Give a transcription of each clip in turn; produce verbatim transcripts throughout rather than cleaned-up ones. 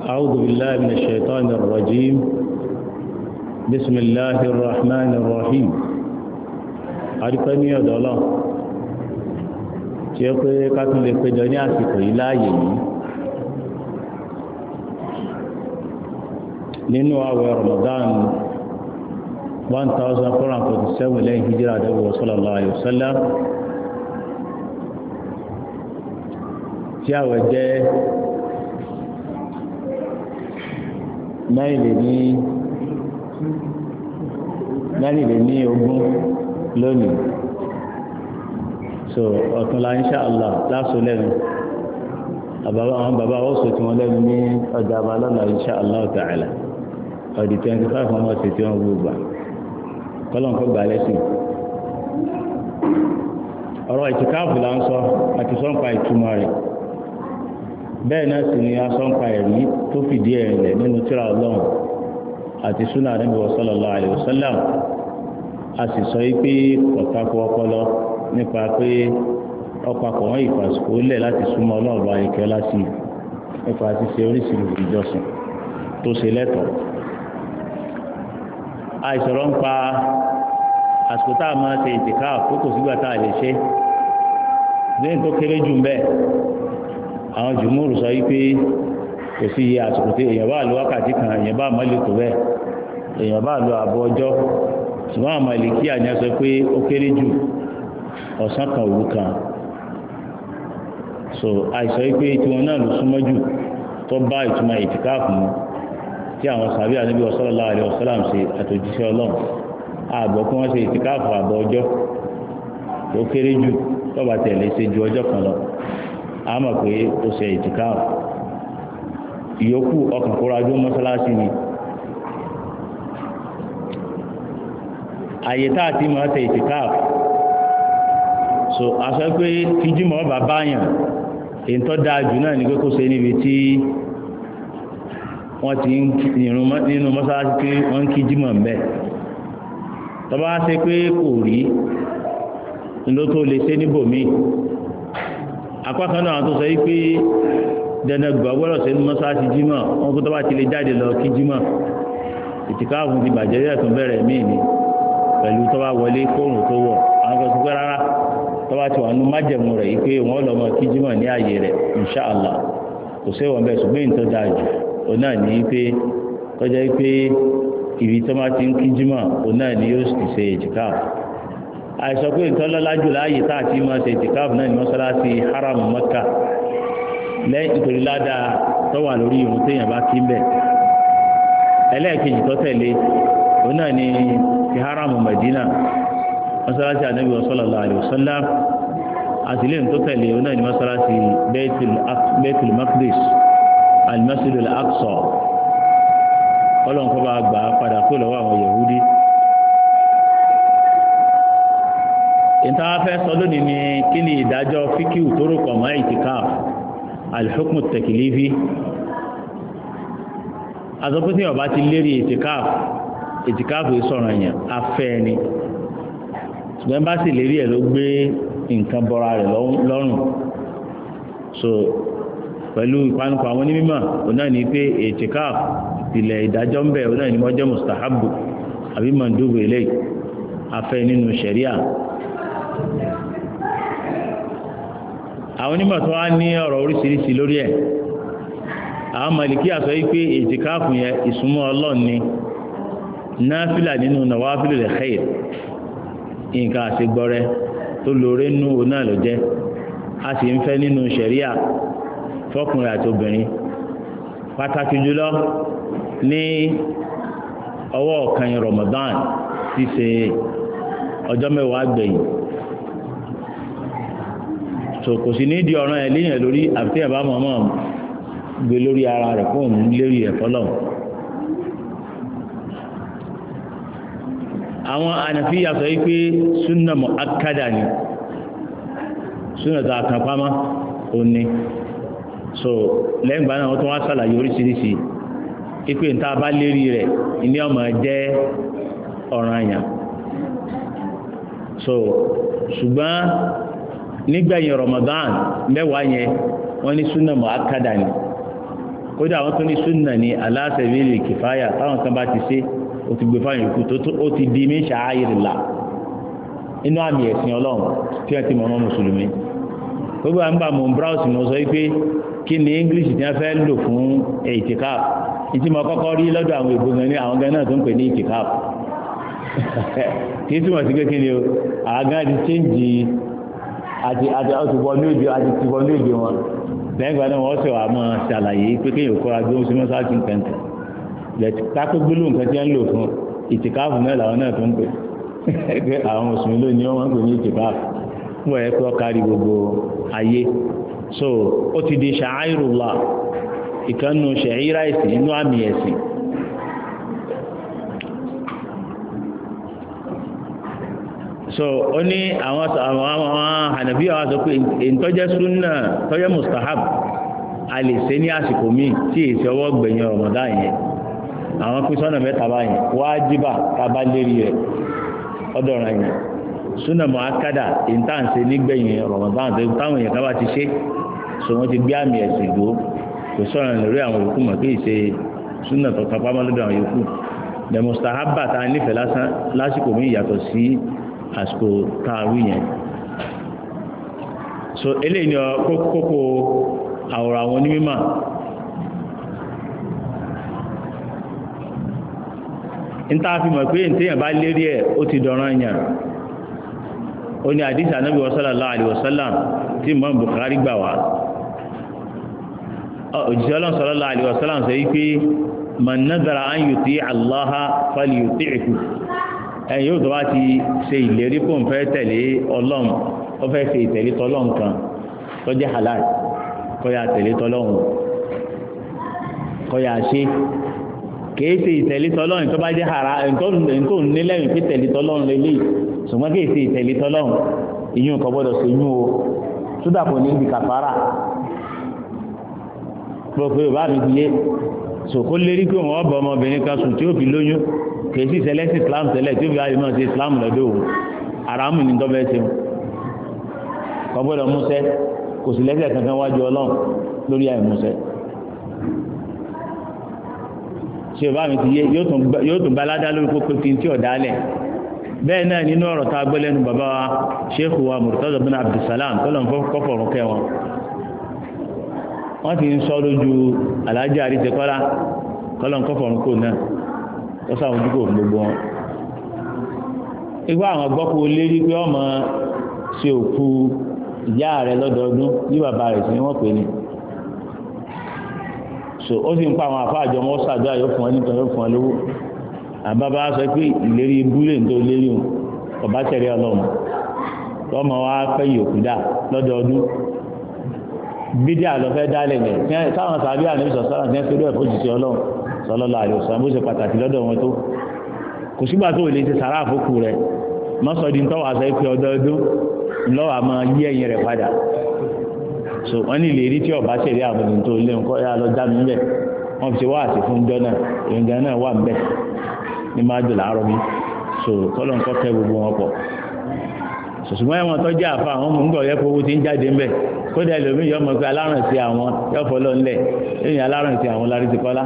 أعوذ بالله من الشيطان الرجيم بسم الله الرحمن الرحيم àdúpẹ́ ọ̀dọ̀ Ọlọ́run tí ó pé ká tún lè péjọ ní àsìkò yìí láàyè yìí nínú àwẹ̀ Ramadan one thousand four hundred forty-seven lẹ́yìn hijira Ànábì sallallahu alaihi wasallam tí àwẹ̀ jẹ́ mẹ́rìnlẹ̀ ní mẹ́rìnlẹ̀ ní ogún lónìí so ọ̀túnla insha Allah láṣọ lẹ́nu àwọn bàbá ọ̀sọ̀ tí wọ́n lẹ́nu ní ọjà abalọ́lá insha Allah ta'ala ọdí twenty five ọmọ sí tí wọ́n gbogbo kọ́lọ̀ nǹkan gbà lẹ́sìn ọ̀rọ̀ ìtìkáàfù là ń sọ àti sọ́npa ìtumọ̀ rẹ̀ bẹ́ẹ̀ náà sì ni asọ́npa ẹ̀rí tó fìdí ẹ̀ lẹ̀ nínú tírà Ọlọ́run àti súnà Ànábì sallallahu alaihi wasallam a sì sọ yí pé ọ̀tako ọpọlọ nípa pé ọ̀pàpọ̀ wọn ìfàsùkò lẹ̀ láti súnmọ́ Ọlọ́run bá ikẹ́ láti nípa ti ṣe oríṣiríṣi ìjọsìn tó ṣe lẹ́tọ̀ọ́. àìsọ̀rọ̀ ń pa àsìkò tá a máa ṣe ìtìkáàfù kó kò sígbà tá a lè ṣe lẹ́yìn tó kéré jù ń bẹ́ẹ̀ àwọn jùmúrù sọ yí pé kò sí iye àsìkò tí èèyàn bá lo wákàtí kan èèyàn bá mọ́lẹ̀ tó bẹ́ẹ̀ èèyàn bá lo àbọ̀ ọjọ́ ṣùgbọ́n àwọn Màlíkì àyàn sọ pé ó kéré jù ọ̀sán kan òru kan so àìsọ yí pé tiwọn náà ló súnmọ́ jù tó bá ìtumọ̀ ìtìkáàfù mu tí àwọn sàbí Ànábì sallallahu alaihi wasallam ṣe àtòjíṣẹ́ Ọlọ́run àgbọ̀ kí wọ́n ṣe ìtìkáàfù àbọ̀ ọjọ́ tó kéré jù tó bá tẹ̀lé ṣe ju ọjọ́ kan lọ a mọ̀ pé ó ṣe ìtìkáàfù ìyókù ọkàn kóradó mọ́sálásí ni àyè tá a ti máa ṣe ìtìkáàfù so aṣọ pé kíjímọ̀ ọba báyàn èyí tó dáa jù náà ní pé kó ṣe níbi tí wọ́n ti ń nínú mọ́sálásí tí wọ́n ń kíjímọ̀ ń bẹ̀ tó bá ṣe pé kò rí ló tó lè ṣe níbòmíì apákan náà tó sọ yí pé dandan gbọ́ gbọ́dọ̀ sí mọ́sáàsì jímọ̀ wọn kó tó bá ti lè jáde lọ kí jímọ̀ ìtìkáàfù ti bàjẹ́ rẹ̀ tún bẹ̀rẹ̀ míì ni pẹ̀lú tó bá wọlé kóòrùn tó wọ̀ àwọn kan tó pẹ́ rárá tó bá ti wà nú májẹ̀mú rẹ̀ yí pé wọ́n lọ́mọ kí jímọ̀ ní ààyè rẹ̀ inṣàlá kò sí wọn bẹ́ẹ̀ ṣùgbọ́n ìtọ́ dáa jù òun náà ní pé tọ́jà yí pé ibi tó máa ti ń kí jímọ̀ òun náà ní yóò sì ṣe ìtìkáàfù àìsọ pé ìtọ́lọ́lájù láàyè tá àti máa ṣe ìtìkáàfù náà ní mọ́sálásí haram Mẹ́kà lẹ́yìn nítorí ládàá tó wà lórí ìrun téèyàn bá kí ń bẹ̀. ẹlẹ́ẹ̀kejì tó tẹ̀lé òun náà ní ti haram Madina mọ́sálásí Ànábì sallallahu alaihi wasallam àtìlẹ́yìn tó tẹ̀lé òun náà ní mọ́sálásí Baitul Maqdis al-Masjid al-Aqsa ọlọ́nkọ́ bá gbà padà kó lọ́wọ́ àwọn Yahudi. ìta fẹ́ sọ lónìí ni kí ni ìdájọ́ fíkíù tó rúkọ̀ mọ́ ìtìkáàfù alhukmu takilifi azọ́pútí ọba ti lérí ìtìkáàfù ìtìkáàfù ìsọ̀rọ̀ èèyàn afẹ́ ni ṣùgbọ́n bá sì lérí ẹ̀ ló gbé nǹkan bọ́ra rẹ̀ lọ́rùn so pẹ̀lú ìpanupọ̀ àwọn onímọ̀ ọ̀nà ní pé ìtìkáàfù ìpìlẹ̀ ìdájọ́ ń bẹ̀ ọ̀nà ní wọ́n jẹ́ mustahabu àbí mandubu ilé afẹ́ nínú ṣẹ̀ríà. àwọn onímọ̀ tó wá ní ọ̀rọ̀ oríṣiríṣi lórí ẹ̀ àwọn Màlíkì àsọ yìí pé ìtìkáàfù yẹn ìsúnmọ́ Ọlọ́run ni náfìlà nínú nawafilul khair nǹkan àṣegbọ́rẹ́ tó lóore nú òun náà ló jẹ́ a sì ń fẹ́ nínú ṣẹ̀ríà fọkùnrin àti obìnrin pàtàkì jùlọ ní ọwọ́ ọ̀kan Ramadan ti ṣe ọjọ́ mẹ́wàá gbẹ̀yìn so kò sí ní di ọ̀ràn ẹ̀ léyìn lórí àti ẹ̀bá mọ̀mọ́ gbé lórí ara rẹ̀ fún òun lérí ẹ̀fọ́ lọ. àwọn Ànàfíyà sọ pé súnà mu'akkada ni súnà tó àkànpámọ́ òní so lẹ́yìn ìgbà náà wọ́n tún wá sàlàyé oríṣiríṣi ipe níta bá lérí rẹ̀ ní ọmọ jẹ́ ọ̀ranyàn so ṣùgbọ́n nígbẹ̀yìn Ramadan mẹ́wàá yẹn wọ́n ní súnà mu'akkada ni kódà àwọn tó ní súnà ní ala sabili kìfáyà táwọn kan bá ti ṣe ó ti gbé fáwọn yòókù tó ó ti di min sha'airillah inú àmì ẹ̀sìn ọlọ́run tí wọ́n ti mọ̀ ọmọ mùsùlùmí gbogbo àwọn bá mọ̀ ń browse ní ọ̀sọ́ wípé kí ni english tí wọ́n fẹ́ lò fún ìtìkáf ìtì mọ̀ kọ́kọ́ rí lọ́dọ̀ àwọn èbó gan ní àwọn gan náà tó ń pè ní ìtìkáf kì í túmọ̀ sí pé kí ni o àwọn gan ti change àti àti ọtùbọ̀ ní òde àti tìbọ̀ ní òde wọn lẹ́yìn ìgbà náà wọ́n sì wà mọ́ ṣàlàyé pé kéèyàn kọ́ra gbé oṣù mọ́sáàkì nǹkan lẹ́tí kápé gbóló nǹkan tí wọ́n lò fún ìtìkáf náà làwọn náà tó ń pè pé àwọn mùsùlùmí lónìí wọ́n ń pè ní ìtìkáf fún ẹ̀ pé ó kárí gbogbo ayé so ó ti di sha'airullah ìkànnù ṣẹ̀hírà ẹ̀sìn inú àmì ẹ̀sìn so ó ní àwọn àwọn Hanafi àwọn sọ pé ìtọ́jẹ́ súnà tọ́jẹ́ mustahab a lè ṣe ní àsìkò míì tí èsì ọwọ́ gbẹ̀yìn Ramadan yẹn àwọn pín sọ́nà mẹ́ta báyìí wájíbà tábà lérí rẹ̀ ọdọ̀ ọ̀ràn yẹn súnà mu'akkada ìntànṣe nígbẹ̀yìn Ramadan tó táwọn èèyàn ká bá ti ṣe so wọ́n ti gbé àmì ẹ̀sìn dúró kò sọ̀rọ̀ lórí àwọn yòókù mọ̀ kí ìṣe súnà tó kápá mọ́ lọ́dọ̀ àwọn yòókù the mustahabba ta nífẹ̀ẹ́ lásán lásìkò míì yàtọ̀ sí àsìkò táàwí yẹn so eléyìí ni kókó àwòrán àwọn onímọ̀ níta fi mọ̀ pé ntẹ́yìn bá lérí ẹ̀ ó ti dọ̀ràn yàn ó ní àdìsí Ànábì sallallahu alaihi wasallam tí Imam Bukhari gbà wá òjíṣẹ́ Ọlọ́run sallallahu alaihi wasallam sọ wípé man nadhara an yuti'a Allaha falyuti'hu ẹ̀yìn yóò tó wá ti ṣe ìlérí kó ń fẹ́ tẹ̀lé Ọlọ́run ó fẹ́ ṣe ìtẹ̀lé tọ́lọ́run kan tó jẹ́ halal kó yá tẹ̀lé tọ́lọ́run kó yá ṣe kìí ṣe ìtẹ̀lé tọ́lọ́run tó bá jẹ́ hara tó ń ní lẹ́yìn pé tẹ̀lé tọ́lọ́run lélẹ̀ ṣùgbọ́n kìí ṣe ìtẹ̀lé tọ́lọ́run ìyún kan gbọ́dọ̀ ṣe yún o sódà kò ní ibi kàfàrà gbogbo yorùbá mi ti yé sòkó lérí pé wọn bọ ọmọbìnrin kan sùn tí ó fi lóyún kìí sì ṣẹlẹ̀ sí Islam tẹ́lẹ̀ tí ó fi ayé náà ṣe Islam lọ́dọ̀ òun aramu ní tọ́bẹ̀ ṣe kò gbọ́dọ̀ múṣẹ́ kò sì lẹ́sẹ̀ kankan wájú Ọlọ́run lórí àìmúṣẹ́ tí o bá mi ti yé yóò tún balada lórí kókó tí tí ọ̀dá lẹ̀ bẹ́ẹ̀ náà nínú ọ̀rọ̀ tá a gbọ́ lẹ́nu bàbá wa Sheikh wa Murtaza bin Abdulsalam tọ́lọ̀ kọ́fọ̀rún kẹ́ wọn wọ́n ti ń sọ lójú alájà àríṣekọ́lá kọ́lọ̀ kọ́fọ̀rún kò náà ó sáwọn ojúkò gbogbo wọn igbá àwọn gbọ́kú lérí pé ọmọ ṣe òkú ìyá rẹ̀ lọ́dọọdún bí bàbá rẹ̀ sí wọ́n pè ní so ó sì ń pa àwọn àfáàjọ wọn ṣàdúrà yóò fún ọ nítorí yóò fún ọ lówó àbábá sọ pé ìlérí búlé tó lérí òun ọba tẹ̀lé Ọlọ́run tọmọ wa fẹ́ yòókù dà lọ́dọọdún bídíà lọ fẹ́ dálẹ̀ yẹn táwọn sàbí àníbi sọ̀sọ́rọ̀ tí wọ́n fi rẹ̀ fojì sí Ọlọ́run sallallahu alaihi wasallam bó ṣe pàtàkì lọ́dọ̀ wọn tó kò sígbà tó lè ṣe sàrà àfókù rẹ̀ mọ́sọ̀dí tọ́wọ́ àṣẹ pé ọdọọdún lọ́wọ́ àmọ́ yí ẹ̀yìn rẹ̀ padà so wọ́n ní ìlérí tí ọba ṣẹlẹ̀ àwọn ènìyàn tó lé nǹkan yá lọ já mi bẹ̀ wọ́n fi ṣe wá àṣẹ fún jọ́nà ìrìngà náà wà ń bẹ̀ ní máa jù láàárọ̀ mi so kọ́lọ̀ ń kọ́kẹ́ gbogbo wọn pọ̀ ṣùgbọ́n ẹ̀wọ̀n tó jẹ́ àfa àwọn ọmọ ńgbọ̀ yẹ kó owó ti ń jáde ń bẹ̀ kódà ẹlòmíì yọ ọmọ pé alárùn sí àwọn yọ fọlọ́ ńlẹ̀ lẹ́yìn alárùn sí àwọn lárí ti kọ́lá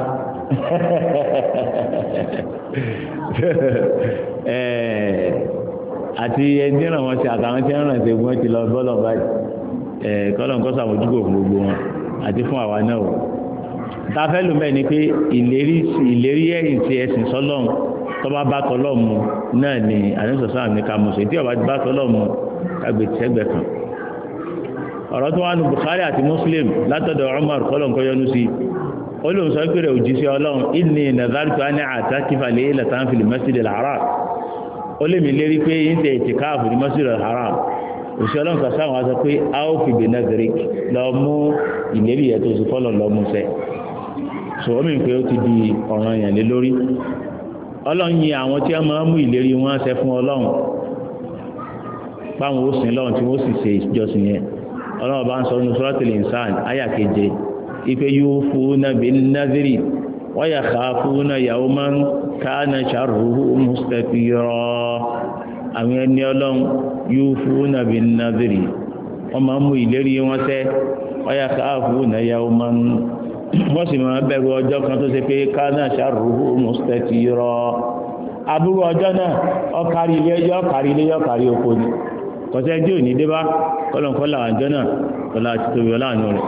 àti ẹni ràn wọn sí àtàwọn tí ń ràn sí egun ti lọ bọ́lọ̀ báyìí kọ́lọ̀ nǹkan sàmójúkò fún gbogbo wọn àti fún àwa náà o táfẹ́ ló mẹ́ ni pé ìlérí ìlérí ẹ̀yìn ti ẹ̀sìn sọ́lọ́run tó bá bá tọ́lọ́ mu náà ni àníṣọ́sọ́ àmì ká mọ̀ sí tí ọba ti bá tọ́lọ́ mu kágbé tẹ́gbẹ̀ kan ọ̀rọ̀ tó wà ní Bukhari àti Muslim látọ̀dọ̀ Umar kọ́lọ̀ nǹkan yọnu sí ó lóun sọ pé rẹ̀ òjíṣẹ́ Ọlọ́run inni nazartu an a'takifa laylatan fil masjidil haram ó lè mi lérí pé yín ṣe ìtìkáàfù ní masjidil haram òṣìṣẹ́ Ọlọ́run kan sáwọn aṣọ pé a ó fi bè nazarik lọ mú ìlérí yẹn tó sì fọ́lọ̀ lọ mú sẹ́ so ó mìíràn pé ó ti di ọ̀ràn yẹn lé lórí Ọlọ́run yin àwọn tí wọ́n máa ń mú ìlérí wọn ṣẹ fún Ọlọ́run báwọn ó sìn lọ́run tí wọ́n sì ṣe ìjọsìn yẹn Ọlọ́run bá ń sọ nínú Suratul Insan àyà keje ipe yufuna bin nadhiri wa yakhafuna yawman kana sharruhu mustatira àwọn ẹni Ọlọ́run yufuna bin nadhiri wọ́n máa ń mú ìlérí wọn ṣẹ wa yakhafuna yawman wọ́n sì máa bẹ̀rù ọjọ́ kan tó ṣe pé kánà sharruhu mustatira aburú ọjọ́ náà ọkàrí ilé yọ ọkàrí ilé yọ ọkàrí oko ni kọ̀sẹ́ tí ò ní dé bá kọ́lọ̀kọ́lọ̀ àjọ náà kọ́lọ̀ àti tóbi ọláàánú rẹ̀.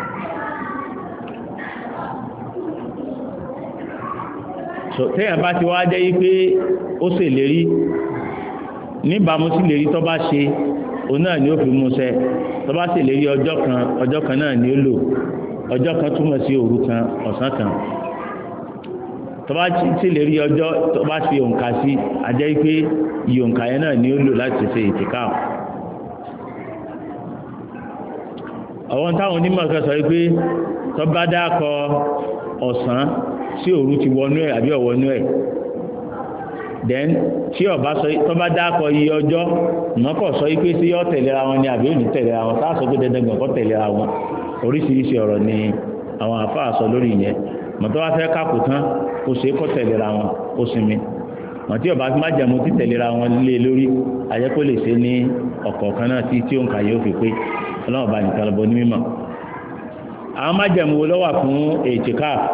so téèyàn bá ti wá jẹ́ yí pé ó ṣèlérí níbàámu sí lérí tó bá ṣe òun náà ni ó fi mú ṣẹ tó bá ṣèlérí ọjọ́ kan ọjọ́ kan náà ni ó lò ọjọ́ kan túmọ̀ sí òru kan ọ̀sán kan tó bá ṣèlérí ọjọ́ tó bá fi òǹkà sí ajẹ́ yí pé iye òǹkà yẹn náà ni ó lò láti ṣe ìtìkáà. àwọn táwọn onímọ̀ kan sọ wípé tó bá dákọ ọ̀sán sí òru ti wọnú ẹ̀ àbí ọ̀wọ́nú ẹ̀ then tí ọba sọ tó bá dákọ iye ọjọ́ mọ́kọ̀ sọ wípé sí yọ́ tẹ̀léra wọn ni àbí òní tẹ̀léra wọn táà sọ pé dandan gbọ̀ngàn tẹ̀léra wọn oríṣiríṣi ọ̀rọ̀ ni àwọn àfáà sọ lórí ìyẹn mọ̀tọ́ wá fẹ́ kápò tán kó ṣe kọ́ tẹ̀léra wọn kó sinmi mọ̀tí ọba má jẹ̀mú tí tẹ̀léra wọn lé lórí ayẹ́ kó lè ṣe ní ọ̀kọ̀ọ̀kan náà tí tí òǹkà yóò fi pé ọlọ́run bá nìkan lọ́bọ ní mímọ̀. àwọn májẹ̀mú wo ló wà fún ètìkáàfù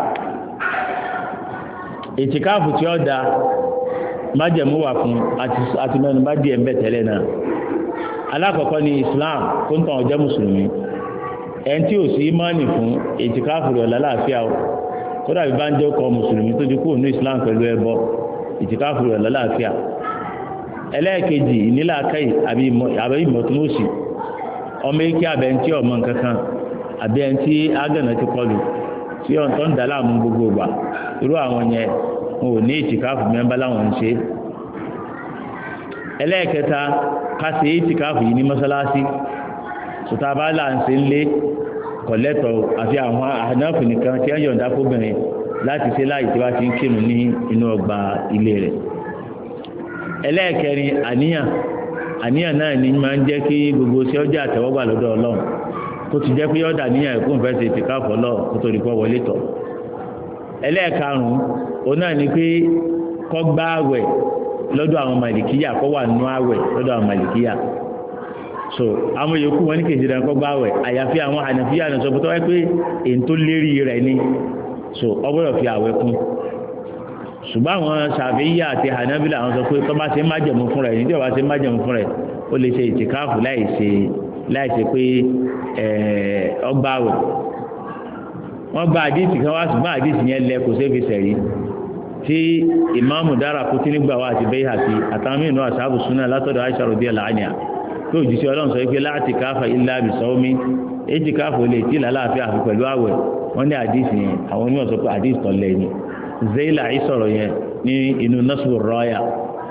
ètìkáàfù tí ó da májẹ̀mú wà fún àti mẹ́nu bá díẹ̀ ń bẹ̀ tẹ́lẹ̀ náà. alákọ̀ọ́kọ́ ni Islam tó ń tàn ọjọ́ mùsùlùmí ẹni tí ò sí ìmánì fún ètìkáàfù rẹ̀ lálàáfíà o kódà bí bá ń jẹ́ ọkọ̀ mùsùlùmí tó ti kúrò ní Islam pẹ̀lú ẹbọ ètìkáàfù rẹ̀ lálàáfíà. ẹlẹ́ẹ̀kejì ìnílàákàyè àbí ìmọ̀túnmọ̀sì ọmọ ike abẹ́ntí ọmọ nkankan abẹ́ntí agànà ti kọlù tí ọ̀n tó ń dà láàmú gbogbo ìgbà irú àwọn yẹn wọn ò ní ìtìkáàfù mẹ́mbà láwọn ń ṣe. ẹlẹ́ẹ̀kẹta ká ṣe ìtìkáàfù yìí ní mọ́sálásí sọta bá là ń ṣe ń lé kọ̀lẹ́tọ̀ àfi àwọn ànáfù nìkan tí wọ́n yọ̀ǹda fóbìnrin láti ṣe láì tí wọ́n ti ń kírun ní inú ọgbà ilé rẹ̀. ẹlẹ́ẹ̀kẹrin àníyàn àníyàn náà ní máa ń jẹ́ kí gbogbo ṣe ọjà àtẹ́wọ́gbà lọ́dọ̀ ọlọ́run kó ti jẹ́ pé ọ̀dà níyàn ẹ̀kú ń fẹ́ ṣe ti káfọ́ lọ kó tó di pọ́ wọlé tọ̀. ẹlẹ́ẹ̀karùn-ún òun náà ni pé kó gba àwẹ̀ lọ́dọ̀ àwọn màlìkíyà kó wà nínú àwẹ̀ lọ́dọ̀ àwọn màlìkíyà. so àwọn yòókù wọn ní kejì rẹ̀ kó gba àwẹ̀ àyàfi àwọn ànàfíà náà sọ pé tó wáyé pé èyí tó lérí rẹ̀ ni so ó gbọ́dọ̀ fi àwẹ̀ kún. ṣùgbọ́n àwọn ṣàfíyà àti hànábìlà àwọn sọ pé tó bá ṣe májẹ̀mú fún rẹ̀ nítorí wàá ṣe májẹ̀mú fún rẹ̀ ó lè ṣe ìtìkáàfù láì ṣe láì ṣe pé ọgbà wẹ̀. wọ́n gba àdìsí kan wá ṣùgbọ́n àdìsí yẹn lẹ kò ṣeé fi sẹ̀rí tí ìmáàmù Daraqutni nígbà wá àti Bayhaqi àtàwọn mìíràn àṣàbù súnà látọ̀dọ̀ Aisha radiyallahu anha tó òjíṣẹ́ Ọlọ́run sọ pé la i'tikafa illa bi sawmi ìtìkáàfù lè tí làlàáfíà àfi pẹ̀lú àwẹ̀ wọ́n ní àdìsí yẹn àwọn onímọ̀ sọ pé àdìsí tọ̀ lẹ́yìn Zayla ìsọ̀rọ̀ yẹn ní inú Nasbu Raya.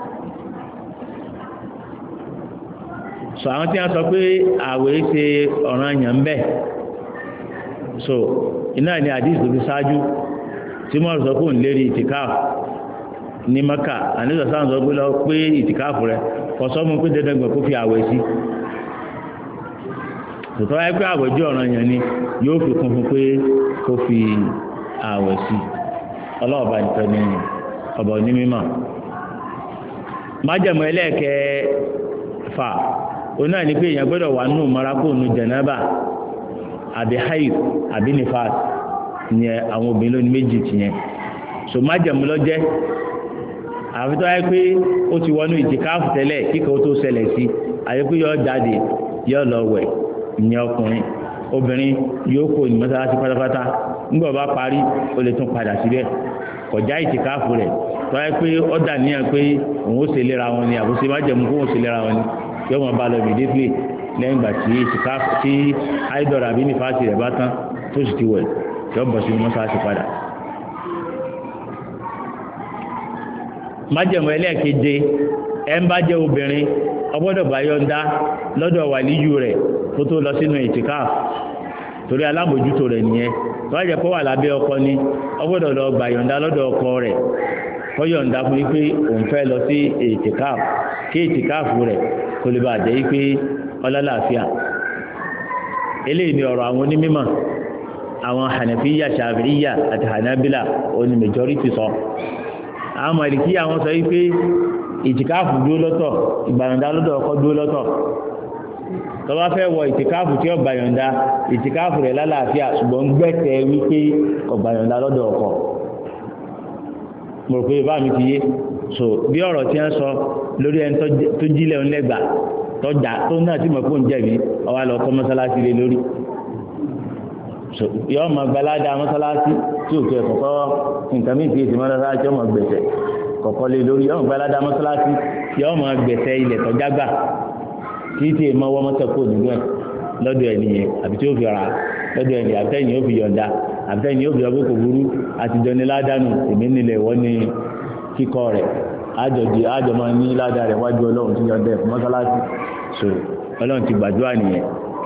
sọ àwọn tí wọ́n sọ pé àwẹ̀ ṣe ọ̀ranyàn ń bẹ so iná ní àdìsí tó fi ṣáájú tí wọ́n sọ pé òun lérí ìtìkáàfù ní Maka àníṣọ sáà sọ pé lọ pé ìtìkáàfù rẹ kò sọ mú pé dandan gbọ̀n kó fi àwẹ̀ sí tòtọ́ wáyé pé àwẹ̀ jẹ́ ọ̀ranyàn ni yóò fi kún fún pé kó fi àwẹ̀ sí ọlọ́ọ̀bá nìkan ní ọ̀bọ̀ ní mímọ̀. májẹ̀mú ẹlẹ́ẹ̀kẹfà òun náà ní pé èèyàn gbọ́dọ̀ wà nù marakó nù jẹ̀nẹ́bà àbí haid àbí nifas ìyẹn àwọn obìnrin lónìí méjì tìyẹn so májẹ̀mú lọ́jẹ́ àfi tó wáyé pé ó ti wọnú ìtìkáàfù tẹ́lẹ̀ kíkọ́ tó ṣẹlẹ̀ sí àyè pé yọ jáde yọ lọ wẹ̀ ìyẹn ọkùnrin obìnrin yóò kó ní mọ́sálásí pátápátá nígbà bá parí ó lè tún padà síbẹ̀ kọjá ìtìkáàfù rẹ̀ tó wáyé pé ó dà níyàn pé òun ó ṣe léra wọn ni àbúṣe májẹ̀mú kó òun ṣe léra wọn ni yóò máa bá lọ immediately lẹ́yìn ìgbà tí ìtìkáàfù tí áìdọ̀rà àbí nífàásì rẹ̀ bá tán tó sì ti wẹ̀ yóò bọ̀ sí mọ́sálásí padà. májẹ̀mú ẹlẹ́ẹ̀keje ẹ̀ ń bá jẹ́ obìnrin ó gbọ́dọ̀ bá yọ̀ǹda lọ́dọ̀ wàlíyù rẹ̀ kó tó lọ sínú ìtìkáàfù torí alábòjútó rẹ̀ nìyẹn tó wá jẹ́ kó wà lábẹ́ ọkọ ni ó gbọ́dọ̀ lọ gbà yọ̀ǹda lọ́dọ̀ ọkọ rẹ̀ kó yọ̀ǹda fún pé òun fẹ́ lọ sí ìtìkáàfù kí ìtìkáàfù rẹ̀ kó lè bá jẹ́ pé ọlọ́láàfíà. eléyìí ni ọ̀rọ̀ àwọn onímọ̀ àwọn hànàfíyà ṣàfíyà àti hànàbílà oní majority sọ. àwọn màlìkí àwọn sọ wípé ìtìkáàfù dúró lọ́tọ̀ ìgbàyọ̀ǹda lọ́dọ̀ ọkọ dúró lọ́tọ̀ tó bá fẹ́ wọ ìtìkáàfù tí ó gbà yọ̀ǹda ìtìkáàfù rẹ̀ lálàáfíà ṣùgbọ́n gbẹ́tẹ̀ wípé ó gbà yọ̀ǹda lọ́dọ̀ ọkọ mo rò pé bá mi ti yé so bí ọ̀rọ̀ tí wọ́n sọ lórí ẹni tó jílẹ̀ ńlẹ́gbà tọ́jà tó náà tí mo kó ń jẹ̀bi ọwọ́ lọ kọ́ mọ́sálásí lé lórí so yọ ọmọ gbalada mọ́sálásí tí òkè kọ̀kọ́ nǹkan mí ti èsì mọ́sálásí ọmọ gbẹ̀sẹ̀ kọ̀kọ́ lé lórí yọ ọmọ gbalada mọ́sálásí yọ ọmọ gbẹ̀sẹ̀ ilẹ̀ tọ́jágbà tí tí èèmọ́ wọ́n mọ́tò kó nínú ẹ̀ lọ́dọ̀ ẹ̀ nìyẹn àbí tí ó fi ra lọ́dọ̀ ẹ̀ nìyẹn àbítẹ́yìn yóò fi yọ̀ǹda àbítẹ́yìn yóò fi ọgbẹ́ kò burú àtijọ́ ní ládàánù èmi nílẹ̀ wọ́n ní kíkọ́ rẹ̀ àjọjì àjọmọ́ ní ládàá rẹ̀ wájú ọlọ́run tí yọ̀ǹda ẹ̀ fún mọ́sálásí so ọlọ́run ti gbàdúrà nìyẹn.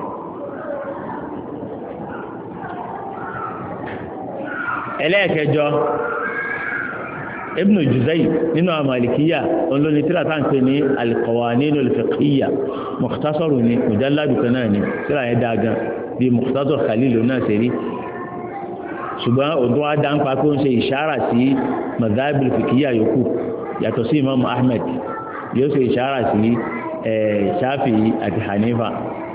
ẹlẹ́ẹ̀kẹjọ Ibn Juzay nínú àmàlìkíyà olóni tíra tá ń pè ní al-Qawanin al-Fiqhiyya mukhtasaru ní mujalladu kan náà ni tíra yẹn dáa gan bí Mukhtasar Khalil náà ṣe rí ṣùgbọ́n òun wá dá ń pa pé ó ń ṣe ìṣára sí madhahib al-fiqhiyya yòókù yàtọ̀ sí Imam Ahmed yóò ṣe ìṣára sí Shafi'i àti Hanifa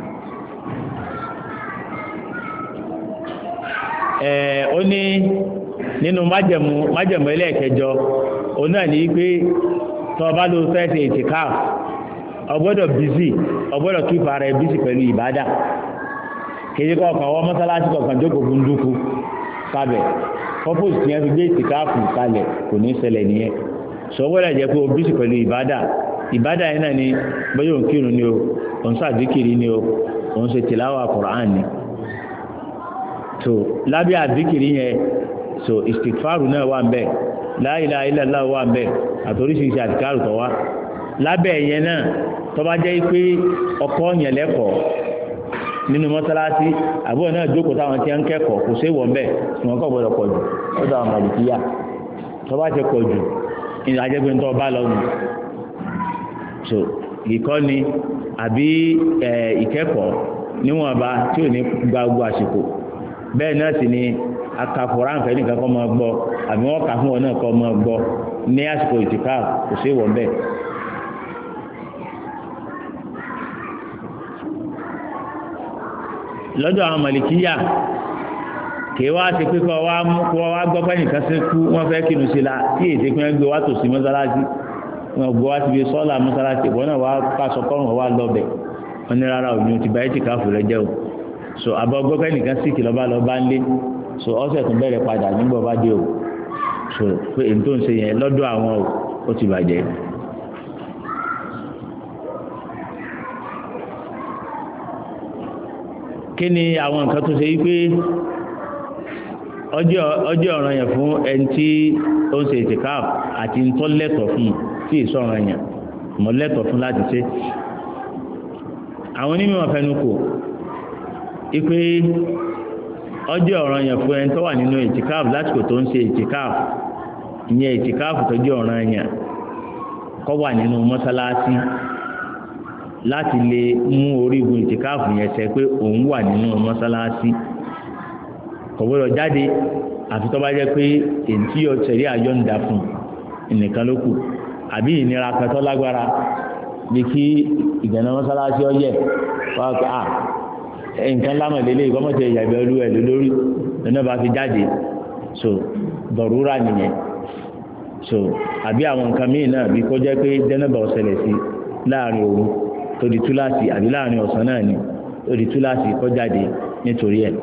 ó ní nínú májẹ̀mú májẹ̀mú ẹlẹ́ẹ̀kẹjọ òun náà ní pé tó bá lọ fẹ́ ṣe ìtìkáf ọgbọ́dọ̀ bísí ọgbọ́dọ̀ kí fara ẹ bísí pẹ̀lú ìbádà kejì kọ̀ọ̀kan wọ́n mọ́sálásí kọ̀ọ̀kan jókòó fún dúkú kábẹ̀ purpose tí wọ́n fi gbé ìtìkáf kalẹ̀ kò ní ṣẹlẹ̀ nìyẹn sọ gbọ́dọ̀ jẹ́ pé o bísí pẹ̀lú ìbádà ìbádà yẹn náà ni bóyá òun kírun ni o òun ṣàdíkìrì ni o òun ṣe tìláwà Kùránì ni so lábẹ́ àdíkìrì yẹn so istighfaru náà wà ń bẹ la ilaha illallah wà ń bẹ àtòríṣiríṣi àdìkárù tó wá lábẹ́ ẹ̀yẹn náà tó bá jẹ́ pé ọkọ̀ yẹn lẹ́kọ̀ọ́ nínú mọ́sálásí àbúrò náà jókòó táwọn tí wọ́n ń kẹ́kọ̀ọ́ kò sí wọ́n bẹ́ẹ̀ tí wọ́n kọ́ gbọ́dọ̀ pọ̀ jù lọ́dọ̀ àwọn màlìkíyà tó bá ti pọ̀ jù ìrìn àjẹpẹ́ ń tọ́ bá lọ nù so ìkọ́ni àbí ìkẹ́kọ̀ọ́ níwọ̀nba tí ò ní gba gbogbo àsìkò bẹ́ẹ̀ náà sì ni akakura nfẹ nìkan kọ́ máa gbọ́ àbí wọ́n kà fún wọn náà kọ́ máa gbọ́ ní àsìkò ìtìká kò sí wọ́n bẹ́ẹ̀. lọ́dọ̀ àwọn màlìkíyà kìí wá sí pé kọ́ wá mú kọ́ wá gbọ́ pé nìkan sí kú wọ́n fẹ́ kínú sí la tí èsì pé wọ́n gbé wá tòsí mọ́sálásí wọ́n gbọ́ wá síbi sọ́ọ̀là mọ́sálásí ìbọn náà wá pàṣọ kọ́rùn wá lọ́bẹ̀ wọ́n ní rárá òyìn ti bá ìtìká fò rẹ jẹ́ o so àbọ̀ gbọ́ pé nìkan sí kìlọ́ bá lọ bá ń lé so ọ̀sẹ̀ tún bẹ̀rẹ̀ padà nígbà bá dé o so pé èyí tó ń ṣe yẹn lọ́dọ̀ àwọn o ó ti bàjẹ́. kí ni àwọn nǹkan tó ṣe yí pé ọjọ́ ọjọ́ ọ̀ràn yẹn fún ẹni tí ó ń ṣe ìtìkáf àti ń tọ́ lẹ́tọ̀ fún tí èso ọ̀ràn yẹn mọ̀ lẹ́tọ̀ fún láti ṣe. àwọn onímọ̀ fẹnu kò ipe ọjọ́ ọ̀ràn yẹn fún ẹni tó wà nínú ìtìkáf lásìkò tó ń ṣe ìtìkáf ìyẹn ìtìkáf tó jẹ́ ọ̀ràn yẹn kó wà nínú mọ́sálásí láti lè mú orígun ìtìkáf yẹn ṣẹ pé òun wà nínú mọ́sálásí kò gbọ́dọ̀ jáde àfi tó bá jẹ́ pé èyí tí yóò tẹ̀lé àyọ̀ǹda fún ẹnìkan ló kù àbí ìnira kan tó lágbára bí kí ìgbẹ̀nà mọ́sálásí ọ̀yẹ̀ wá pé à nǹkan lámọ̀ lélẹ̀ ìkọ́mọ̀tẹ̀ ìyàgbẹ́ olú ẹ̀ lórí lọ́nà bá fi jáde so dọ̀rúrà nìyẹn so àbí àwọn nǹkan míì náà bí kó jẹ́ pé dẹ́nàbà ọ̀sẹ̀lẹ̀ sí láàrin òru tó di túláàsì àbí láàrin ọ̀sán náà ni tó di túláàsì kó jáde nítorí ẹ̀.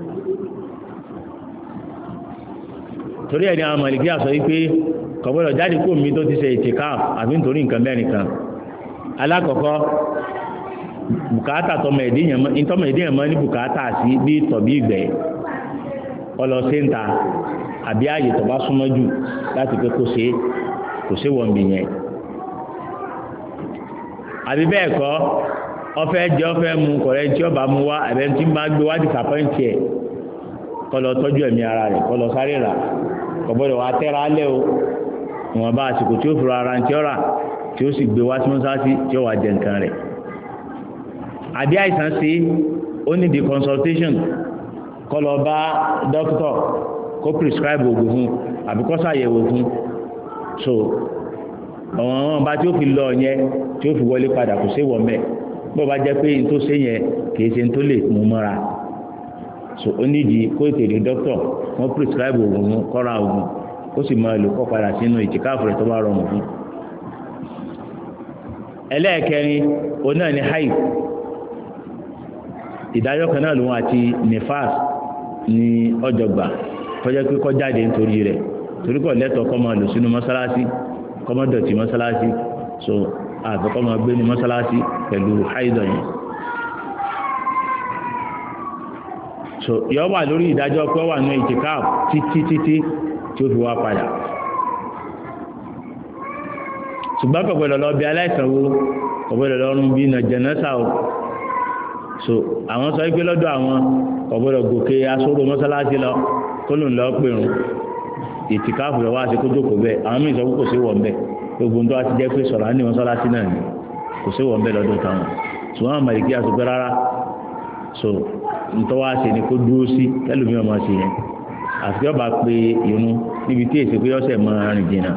torí ẹ̀ ni àwọn mọ̀lẹ́kí àsọ wípé kò gbọ́dọ̀ jáde kó mi tó ti ṣe ìtìkáf àbí nítorí nǹkan mẹ́rin kan. alákọ̀ọ́kọ́ bùkátà tọmọ ẹ̀dínyàn mọ́ ìtọ́mọ ẹ̀dínyàn mọ́ ní bùkátà sí bí tọ̀bí ìgbẹ́ ọlọ́sẹ́ńtà àbí ààyè tó bá súnmọ́ jù láti pé kó ṣe kò ṣe wọ̀n bì yẹn. àbí bẹ́ẹ̀ kọ́ ọfẹ́ jẹ́ ọfẹ́ mu kọ̀rẹ́ tí ọba mu wá àbẹ́ tí ń bá gbé wá disappoint ẹ̀ kọ́ lọ tọ́jú ẹ̀mí ara rẹ̀ kọ́ lọ sáré rà kọ́ gbọ́dọ̀ wá tẹ́ra alẹ́ o ìwọ̀n bá àsìkò tí ó fi ara ń tí ó rà tí ó sì gbé wá sí mọ́sáàsì tí ó wà jẹ nǹkan rẹ̀. àbí àìsàn sí ó ní di consultation kọ́ lọ bá dókítọ̀ kó prescribe oògùn fún àbí kó ṣàyẹ̀wò fún so àwọn ọmọ bá tí ó fi lọ yẹn tí ó fi wọlé padà kò sí wọ́n mẹ́ bó bá jẹ́ pé n tó ṣe yẹn kìí ṣe n tó lè mú mọ́ra so ó nídìí kó ètò ìdí dókítà wọ́n prescribe oògùn kọ́ra oògùn ó sì máa lò kọ́ padà sínú ìtìkáàfù rẹ̀ tó bá rọrùn fún. ẹlẹ́ẹ̀kẹrin òun náà ni haid ìdájọ́ kan náà lòun àti nifas ní ọjọ́gbà tọ́jọ́ pé kó jáde nítorí rẹ̀ torí kò lẹ́tọ̀ọ́ kó máa lò sínú mọ́sálásí kó máa dọ̀tí mọ́sálásí so àbí kó máa gbé ní mọ́sálásí pẹ̀lú haidọ̀ yẹn. so yọ wà lórí ìdájọ́ pé wà ní ìtìkáf títí títí tí ó fi wá padà ṣùgbọ́n kò gbọdọ̀ lọ bí aláìsàn wo kò gbọdọ̀ lọ rún bí iná jẹ̀nẹ́sà o so àwọn sọ pé lọ́dọ̀ àwọn kò gbọdọ̀ gòkè asóró mọ́sálásí lọ kó lòun lọ pèrún ìtìkáàfù lọ́wọ́ àti kó jókòó bẹ́ẹ̀ àwọn mìíràn sọ pé kò sí wọ̀ bẹ́ẹ̀ gbogbo tó wá ti jẹ́ pé sọ̀rọ̀ á ní mọ́sálásí náà ni kò sí wọ̀ bẹ́ẹ̀ lọ́dọ̀ táwọn ṣùgbọ́n àwọn màlìkí àsopẹ́ rárá so ntọ́ wá ṣe ni kó dúró sí ẹlòmí ọmọ ṣe yẹn àti ọba pé irun níbi tí èsì pé ọ̀sẹ̀ máa rìn jìnnà.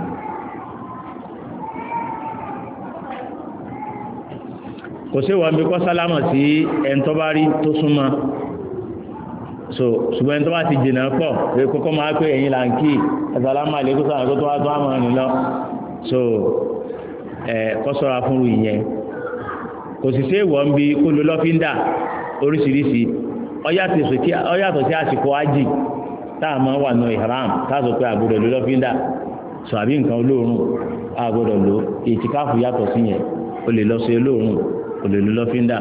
kò sí wọn bí kọ́ sálámọ̀ sí ẹ̀ńtọ́ bá rí tó súnmọ́ so ṣùgbọ́n ẹ̀ńtọ́ bá ti jìnnà pọ̀ pé kókó máa pé ẹ̀yin là ń kí ẹ̀sálámà lẹ́kọ́ sáà kó tó wá tó wá máa rìn lọ so ẹ̀ kọ́ sọ́ra fún ìyẹn kò sì sí ìwọ̀n bí kó lo lọ́fíńdà oríṣiríṣi ọyàtọ̀ sí àsìkò ájì táà máa wà ní ìhram táàsọ̀ pé àgbọ̀dọ̀ ló lọ́fíńdà sọ àbí nǹkan olóòórùn àgbọ̀dọ̀ ló ìtìkáàfù yàtọ̀ sí yẹn o lè lọ sí olóòórùn o lè ló lọ́fíńdà.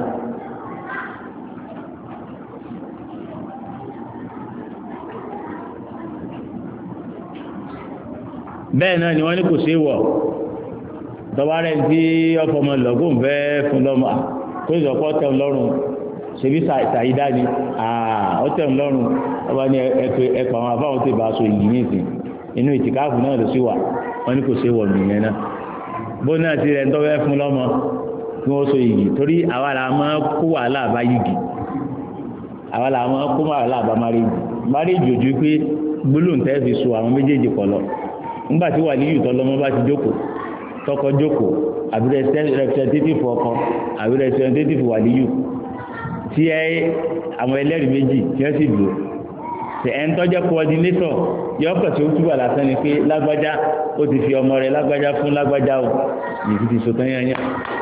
bẹ́ẹ̀ náà ni wọ́n ní kò sí wọ̀ tọ́wárẹ̀ tí ọfọmọ lọ́gùn fẹ́ fún lọ́mọ kó ìzọ̀pọ̀ tẹ̀ lọ́rùn ṣebí ṣàyídá ni ọ̀tẹ̀ ńlọ́rùn ọba ní ẹ̀pẹ̀ ẹ̀pẹ̀ àwọn afáwọn tó bá aṣọ ìyí nìsín inú ìtìkáàfù náà ló sì wà wọ́n ní kò ṣe wọ̀ nìyẹn náà bó náà ti rẹ̀ ń tọ́wẹ́ fún lọ́mọ kí wọ́n so yìgì torí àwa là máa kó wàhálà bá yìgì àwa là máa kó wàhálà bá máréjì máréjì ojú pé gbólóhùn tẹ́ fi so àwọn méjèèjì pọ̀ lọ nígbà tí wà níyù tọ́ lọ́mọ bá ti jókòó tọkọ jókòó àbí representative ọkọ àbí representative wà níyù tí ẹ àwọn ẹlẹ́rìí méjì tí wọ́n sì dùn ṣe ẹ̀ ń tọ́jọ́ coordinator yọ ọkọ̀ tí ó túbọ̀ lásán ni pé lágbájá ó ti fi ọmọ rẹ̀ lágbájá fún lágbájá o yìí ti sọ tán yányá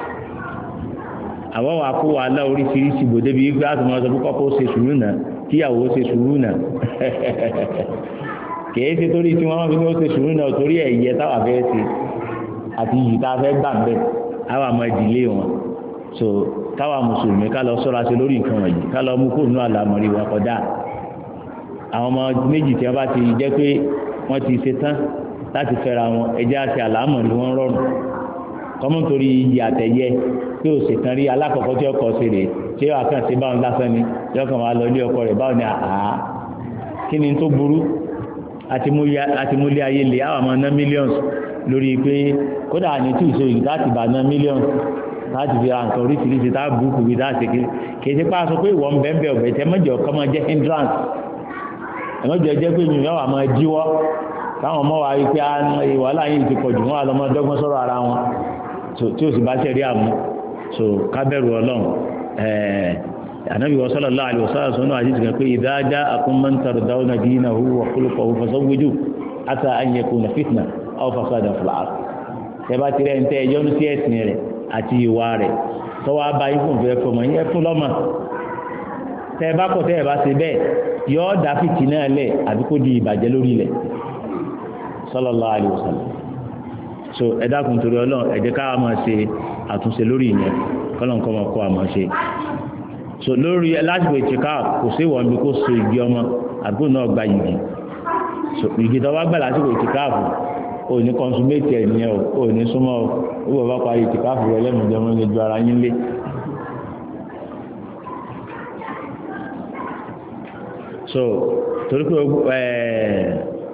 àwọn wà kó wàhálà oríṣiríṣi bò débi wípé àtúmọ̀ sọ fún kọ́kọ́ ṣe sùúrù náà kíyàwó ṣe sùúrù náà kìí ṣe torí tí wọ́n fi ní ó ṣe sùúrù náà torí ẹ̀yẹ táwa fẹ́ ṣe àti yìí tá a fẹ́ gbà ń bẹ̀ àwọn àmọ́ ìdílé wọn so káwa mùsùlùmí ká lọ sọ́ra sí lórí nǹkan wọ̀nyí ká lọ mú kóònù àlàmọ́rí wa kọjá àwọn ọmọ méjì tí wọ́n bá ti jẹ́ pé wọ́n ti ṣe tán láti fẹ́ra wọn ẹjẹ́ àti àlàmọ́rí wọn rọrùn kọ́mọ́ torí iyì àtẹ̀yẹ tí ó ṣètàn rí alákọ̀ọ́kọ́ tí ọkọ̀ ṣe rè tí ó àkàn ṣe báwọn lásán ni tí ọkàn wa lọ ilé ọkọ rẹ̀ báwọn ni àá kí ni tó burú àti múlé ayé lè àwọn ọmọ ná mílíọ̀nù lórí pé kódà ní tí ìṣòro yìí láti bà ná mílíọ̀nù láti fi ra nǹkan oríṣiríṣi tá a bùkù bí láti kí kì í ṣe pàṣẹ pé ìwọ̀n bẹ́ẹ̀ ọ̀bẹ tẹ mọ́jọ kọ́ máa jẹ́ hindrance ẹ̀mọ́jọ jẹ́ pé yìnyín wà máa jíwọ́ káwọn ọmọ wa wípé wàhálà yìí ti pọ̀jù wọn àlọ́mọ dọ́gbọ́n sọ̀rọ̀ ara wọn tí ó sì bá ṣẹ̀rí àmú so kábẹ́rù ọlọ́run ànábì sallallahu alaihi wasallam sọ́nà àdìsí kan pé idha ja'akum man tardawna dinahu wa khuluquhu fazawwiju hatta an yakuna fitna aw fasadan fil ard tẹ bá ti rẹ̀ ń tẹ́ ẹjọ́ ní sí ẹ̀sìn rẹ̀ àti ìwà rẹ̀ tọ́wọ́ abáyé fún ìfẹ́ fọmọ yẹn fún lọ́mọ tẹ́ ẹ bá kọ̀ tẹ́ ẹ bá ṣe bẹ́ẹ̀ yọ ọ́ dá fìtì náà lẹ̀ àbí kó di ìbàjẹ́ lórí ilẹ̀ sallallahu alaihi wasallam so ẹ dákun torí ọlọ́run ẹ jẹ́ ká máa ṣe àtúnṣe lórí ìyẹn kọ́lọ́n kọ́ máa kọ́ àmọ́ ṣe so lórí lásìkò ìtìká kò sí ìwọ̀n bí kò so ìgbé ọmọ àbúrò náà gba yìgì so ìgbé tó wá gbà lásìkò ìtìká fún o ní kọnsumẹ́tì ẹ̀ nìyẹn o o ní súnmọ́ o ó bọ̀ bá parí ìtìká fún rẹ lẹ́nu jẹun lè ju ara yín lé. so torí pé ẹ̀ẹ́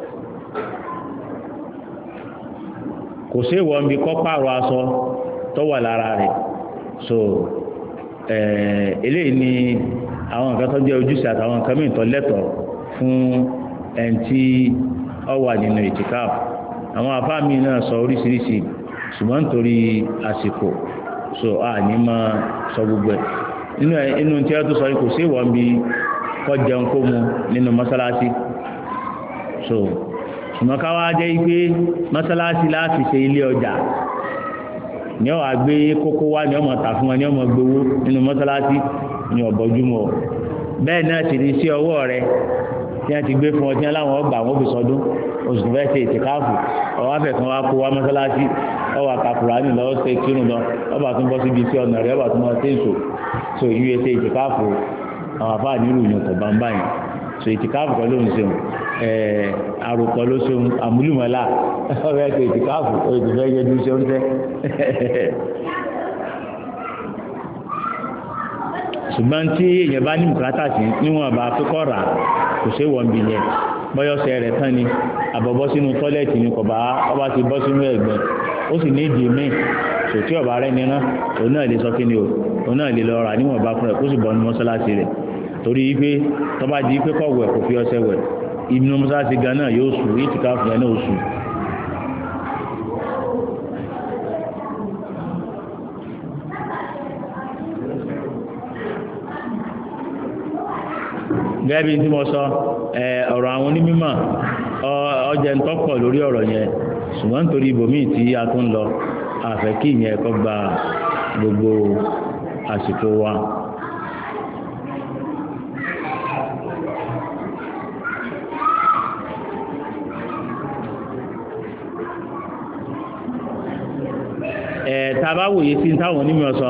kò sí ìwọ̀n bí kọ́ pààrọ̀ aṣọ tó wà lára rẹ̀ so eléyìí ni àwọn nǹkan tó jẹ́ ojúṣe àtàwọn nǹkan mìíràn tó lẹ́tọ̀ọ́ fún ẹni tí ó wà nínú ìtìkáàfù àwọn àfáà mi náà sọ oríṣiríṣi ṣùgbọ́n nítorí àsìkò so a ní máa sọ gbogbo ẹ̀ nínú inú tí wọ́n tó sọ kò sí ìwọ̀n bí kọ́ jẹun kó mu nínú mọ́sálásí so ṣùgbọ́n ká wá jẹ́ pé mọ́sálásí láti ṣe ilé ọjà ní ọ̀ àgbé kókó wá ní ọmọ tà fún wọn ní ọmọ gbowó nínú mọ́sálásí ní ọ̀bọ̀júmọ̀ bẹ́ẹ̀ náà sì ní sí ọwọ́ rẹ tí wọ́n ti gbé fún ọ tí wọ́n láwọn ọgbà wọn fi sọdún oṣù fẹ́ ṣe ìtìkáàfù ọwọ́ afẹ́kan wá kó wá mọ́sálásí ọwọ́ àkàkùrà ní lọ́wọ́ ṣe kírun lọ ọba tún bọ́ síbi sí ọ̀nà rẹ̀ ọba tún mọ́ sí èso so ìwé ṣe ìtìkáàfù àwọn afáà nílùú yàn tó bá ń báyìí so ìtìkáàfù kan ló ń ṣeun àròkọ ló ṣeun àmúlùmọ́lá ọ̀rẹ́ ṣe ìtìkáàfù oṣù fẹ́ yẹjú ṣe ń tẹ́ ṣùgbọ́n tí èèyàn bá ní bùkátà sí níwọ̀n bá kókọ́ rà kò ṣe wọ̀n bì yẹn bọ́yọ̀sẹ̀ rẹ̀ tán ni àbọ̀bọ́ sínú tọ́lẹ̀tì ni kọ̀bá ọba ti bọ́ sínú ẹ̀gbẹ́ ó sì ní ìdí míì sòtí ọ̀bá rẹ̀ nínú òun náà lè sọ kí ni o òun náà lè lọ rà níwọ̀n bá fún ẹ̀ kó sì bọ́ ní mọ́sálásí rẹ̀ torí pé tọ́ba di pé kọ̀ wẹ̀ kò fi ọṣẹ wẹ̀ inú mọ́sálásí gan náà yóò sùn ìtìkáàfù yẹn náà ó sùn. gẹ́gẹ́ bí tí mo sọ ọ̀rọ̀ àwọn onímọ̀ ọjẹ́ ń tọ́pọ̀ lórí ọ̀rọ̀ yẹn ṣùgbọ́n nítorí ibòmíì tí a tún lọ àfẹ́ kí ìyẹn kó gba gbogbo àsìkò wa. ẹ̀ tá a bá wòye sí táwọn onímọ̀ sọ.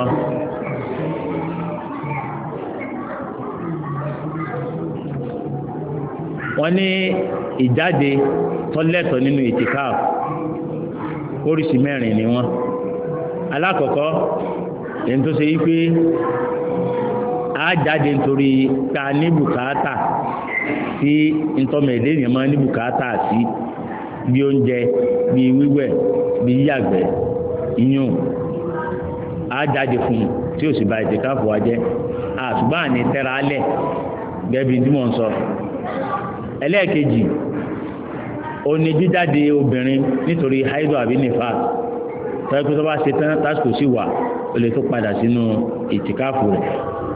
wọ́n ní ìjáde tọ́lẹ̀tọ̀ nínú ìtìkáàfù oríṣi mẹ́rin ni wọ́n alákọ̀ọ́kọ́ èyí tó ṣe wípé a jáde nítorí ta ní bùkátà sí ntọ́mẹ̀lẹ́ ènìyàn máa ní bùkátà sí bí oúnjẹ bí wíwẹ̀ bí yíyàgbẹ́ iyún a jáde fún un tí ó sì ba ìtìkáàfù wa jẹ́ àtúbà ní tẹ́ra alẹ̀ gẹ́gẹ́ bí tí mò ń sọ. ẹlẹ́ẹ̀kejì òní jíjáde obìnrin nítorí haidu àbí nifas tọ́jú pé tó bá ṣe tán tásìkò sí wà ó lè tó padà sínú ìtìkáàfù rẹ̀.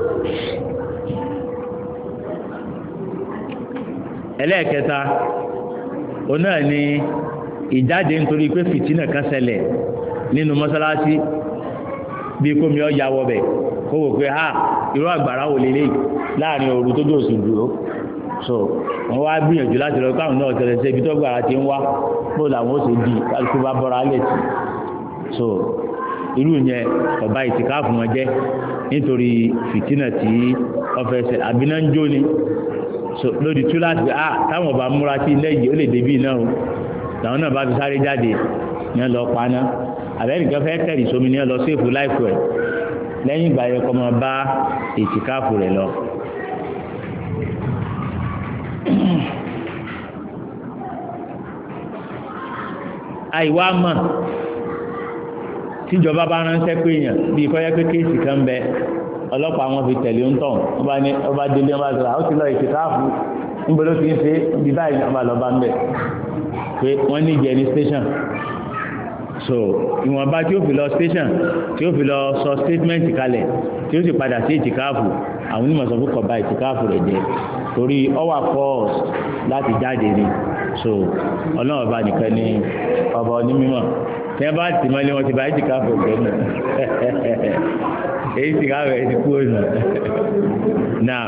ẹlẹ́ẹ̀kẹta òun náà ni ìjáde nítorí pé fìtínà kan ṣẹlẹ̀ nínú mọ́sálásí bí kómi ọ ya wọbẹ̀ kó wò pé ha irú àgbàrá wò lélẹ́yìí láàrin òru tó dòsù dúró so wọ́n wá gbìyànjú láti lọ káwọn náà tẹ̀lé ṣe ibi tó gbàrà ti ń wá bó làwọn ó ṣe di kálukú bá bọ́ra lẹ̀ tì so irú yẹn ọba ìtìkáàfù wọn jẹ́ nítorí fìtínà tí ọfẹ́ ṣe àbínà ń jó ni so lórí tú láti pé ah táwọn ọba múra sí ilé yìí ó lè débi náà o làwọn náà bá fi sáré jáde ní ẹ lọ paná àbẹ́nìkan fẹ́ tẹ̀lé sómi ní ẹ lọ séèfù láìpẹ́ ẹ̀ lẹ́yìn ìgbà yẹn kọ́ máa bá ìtìkáàfù rẹ̀ lọ. àìwá mọ̀ tíjọba bá ránṣẹ́ pé èèyàn bí kọ́yẹ́ pé kéèsì kan bẹ ọlọ́pàá wọn fi tẹ̀lé ń tàn ọba ní ọba délé ọba sọ̀rọ̀ ó ti lọ ìtìkáàfù níbo ló ti ń ṣe ibi báyìí ọba lọ́ba ń bẹ̀ pé wọ́n ní ìjẹ́ ní station so ìwọ̀nba tí ó fi lọ station tí ó fi lọ sọ statement kalẹ̀ tí ó sì padà sí ìtìkáàfù àwọn onímọ̀ sọ fún kọba ìtìkáàfù rẹ̀ jẹ́ torí ọwà force láti jáde ni so ọlọ́run ọba nìkan ni ọba onímọ̀ tí wọ́n bá tì mọ́lé wọn ti bá ìtìkáàfù ọ̀gbẹ́ nù èyí ìtìkáàfù ẹ̀ ti kú ònà náà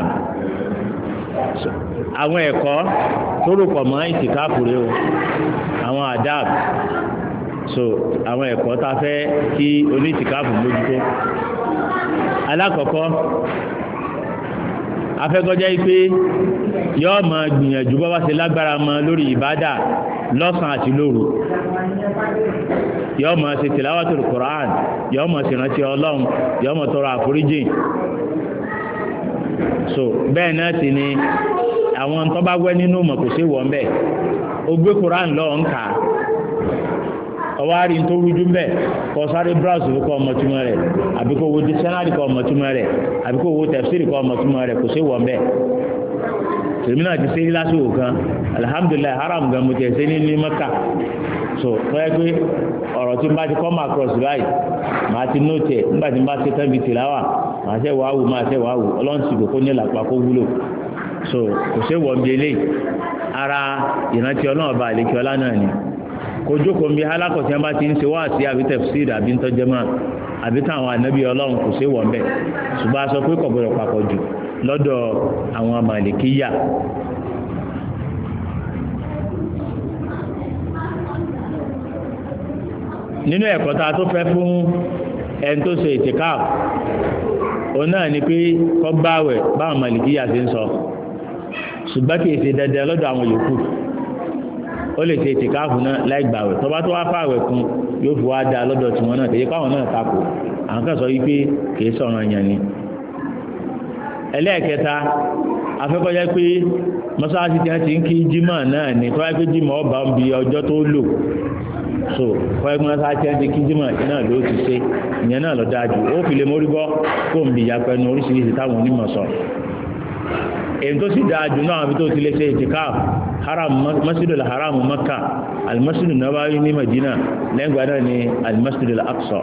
àwọn ẹ̀kọ́ tó rò pọ̀ mọ́ ìtìkáàfù rẹ̀ o àwọn adab so àwọn ẹ̀kọ́ tá a fẹ́ kí onítìkáàfù mójútó alákọ̀ọ́kọ́ afẹ́kọ́já pé yọ́ọ́ máa gbìyànjú bá wá ṣe lágbára mọ́ lórí ìbádà lọ́sàn àti lóru yọ́ọ́ máa ṣe tìláwàtul Qur'an yọ́ọ́ máa ṣe rántí Ọlọ́run yọ́ọ́ máa tọrọ àforíjì so bẹ́ẹ̀ náà sì ni àwọn tó bá wẹ́ nínú mọ̀ kò sí wọ́n bẹ́ẹ̀ ó gbé Qur'an lọ́ọ̀ ń kà á ọwọ́ àrí tó rújú mbẹ́ kọ sáré browse kọ ọmọ túmọ̀ rẹ̀ àbí kò wo dictionary kọ ọmọ túmọ̀ rẹ̀ àbí kò wo tafsir kọ ọmọ túmọ̀ rẹ̀ kò sí wọ́n bẹ́ẹ̀ tèmi náà ti ṣe ní lásìkò kan alihamudulilayi haram gan mo ti ṣe ní ní Mẹ́kà so fẹ́ pé ọ̀rọ̀ tí n bá ti come across báyìí màá ti nóòtì ẹ̀ nígbà tí n bá ti tán bi tìláwà àṣẹ wàá wò máa ṣẹ wàá wò ọlọ́run sì kò ní làpá kó wúlò so kò sí wọ́n bí eléyìí ara ìrántí ọlọ́run ọba àlekí ọlá náà ni kò jókòó bí alákọ̀tí wọn bá ti ń ṣe wá sí àbí tafsir àbí ntọ́jẹ́mọ́ àbí táwọn ànábì ọlọ́run kò sí wọ́n bẹ́ẹ̀ ṣùgbọ́n a sọ pé kò gbọdọ̀ papọ̀ jù lọ́dọ̀ àwọn màlìkíyà. nínú ẹ̀kọ́ tá a tó fẹ́ fún ẹni tó ṣe ìtìkáàfù òun náà ni pé kó gbààwẹ̀ báwọn màlìkíyà ti ń sọ ṣùgbọ́n kì í ṣe dandan lọ́dọ̀ àwọn yòókù ó lè ṣe ìtìkáàfù náà láì gbààwẹ̀ tó bá tó wá fààwẹ̀ kún yóò fi wá dá lọ́dọ̀ tiwọn náà tẹ̀yẹ káwọn náà takò àwọn kan sọ wípé kì í sọ̀rọ̀ yẹn ni. ẹlẹ́ẹ̀kẹta afẹ́kọ́jẹ́ pé mọ́sáàsì tí wọ́n ti ń kí jímọ̀ náà ni tó wáyé pé jímọ̀ ọba ń bi ọjọ́ tó lò so kọ́ ẹgbẹ́ mọ́sáàsì tí wọ́n ti kí jímọ̀ náà ló ti ṣe ìyẹn náà lọ dáa jù ó fi lè mórí bọ́ kó ń bi ìyapẹnu oríṣiríṣi táwọn onímọ̀ sọ. èyí tó sì dáa jù náà àbí tó ti lè ṣe ìtìkáf haram masjidul haram Makka al-masjidun nabawi ní Madina lẹ́gbàá náà ni al-masjidul aqsa.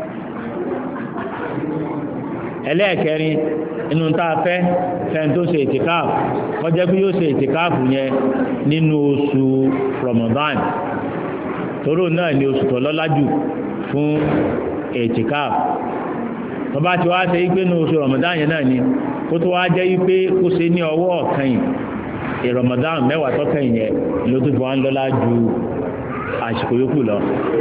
ẹlẹ́ẹ̀kẹrin inú tá a fẹ́ fẹ́ni tó ṣe ìtìkáàfù kọjá pé yóò ṣe ìtìkáàfù yẹn nínú oṣù Ramadan toró náà ni oṣù tó lọ́lá jù fún ìtìkáàfù tó bá ti wá ṣe wípé ní oṣù Ramadan yẹn náà ni kó tó wá jẹ́ wípé kó ṣe ní ọwọ́ ọ̀kanyìn Ramadan mẹ́wàá tó kẹ́yìn yẹn ló tó fi wá ń lọ́lá ju àsìkò yòókù lọ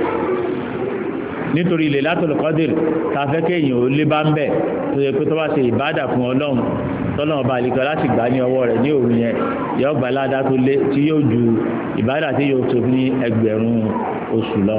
nítorí Lailatul Qadr ta fẹ́ kéèyàn ó lé bá ń bẹ̀ tó yẹ pé tó bá ṣe ìbádà fún ọlọ́run tọ́lọ́run ọba àlekọ́ láti gbà ní ọwọ́ rẹ̀ ní òru yẹn yóò gbà ládàá tó lé tí yóò ju ìbádà tí yóò tó ní ẹgbẹ̀rún oṣù lọ.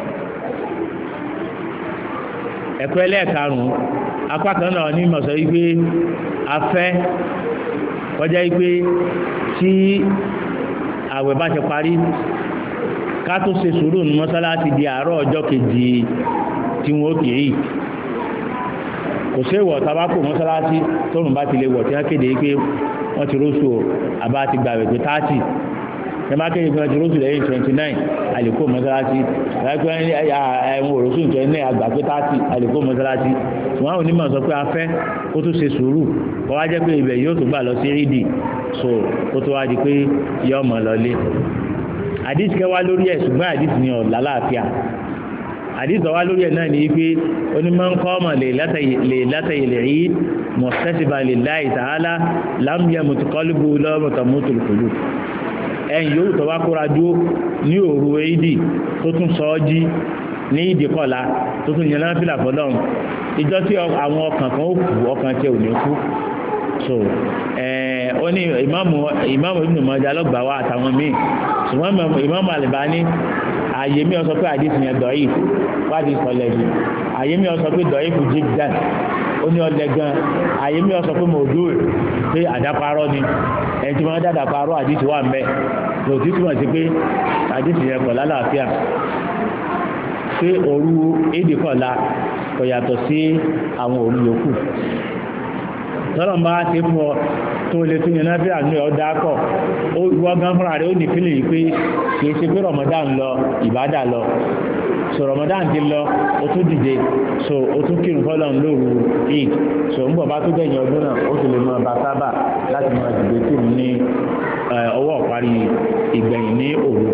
ẹ̀kọ́ ẹlẹ́ẹ̀karùn-ún apá kan náà ní mọ̀sọ́ wípé afẹ́ kọjá wípé tí àwẹ̀ bá ṣe parí ká tó ṣe sùúrù ní mọ́sálásí di àárọ̀ ọjọ́ kejì tí wọ́n kìí kò sí ìwọ̀ tabako mọ́sálásí tóòrùn bá ti lè wọ̀ tí wọ́n kéde pé wọ́n ti róṣù àbá ti gbàwẹ̀ tó thirty ẹ má kéde pé wọ́n ti róṣù lẹ́yìn twenty nine àlèkò mọ́sálásí láìpẹ́ ẹ̀wọ̀n òróṣù twenty nine àgbà pé thirty àlèkò mọ́sálásí wọ́n àwọn onímọ̀ sọ pé afẹ́ kó tó ṣe sùúrù kó wá jẹ́ pé ibẹ̀ yóò tó gbà lọ sí rídì so kó tó wá di pé yọ ọmọ lọlé àdìsí kẹwàá lórí ẹ̀ ṣùgbọ́n àdìsí ni ọ̀la láàfíà àdìsí ọwá lórí ẹ̀ náà ní wípé onímọ̀ ń kọ́ ọmọ lè látàyè lè rí mọ̀tẹ́síba lillahi ta'ala lam yamut qalbu lọ́wọ́ tamutul qulub ẹ̀yìn yóò tọ́ wá kóra dúró ní òru éèdì tó tún sọ ọ́ jí ní ìdíkọ̀la tó tún yẹn náà fìlà fọlọ́run ìjọ tí àwọn ọkàn kan ó kú ọkàn tí ò ní kú so ẹ̀ẹ́ ó ní ìmáàmù ìmáàmù Ibn Majah lọ́gbà wa àtàwọn míì ṣùgbọ́n ìmáàmù Albani àyè mi ó sọ pé àdìsí yẹn dọ̀yì wádìí sọlẹ̀ bi àyè mi ó sọ pé dọ̀yì kù jí dàn ó ní ọlẹ̀ gan àyè mi ó sọ pé mòdù pé àdàparọ́ ni ẹni tí wọ́n dàdà parọ́ àdìsí wà ń bẹ̀ lòtí túmọ̀ sí pé àdìsí yẹn kọ̀ lálàáfíà pé òru éèdì kọ̀la kò yàtọ̀ sí àwọn òru yòókù tọ́lọ̀ bá ti fún ọ tó lè tún yẹn náà bí àánú ọ̀ dákọ̀ wọ́n gan fúnra rẹ̀ ó ní fílì yìí pé kìí ṣe pé Ramadan lọ ìbádà lọ so Ramadan ti lọ ó tún dìde so ó tún kírun fọ́lọ́n lóru eid so ń bọ̀ bá tó gbẹ̀yìn ọdún náà ó sì lè mọ ọba sábà láti mọ dìde kírun ní ọwọ́ parí ìgbẹ̀yìn ní òru.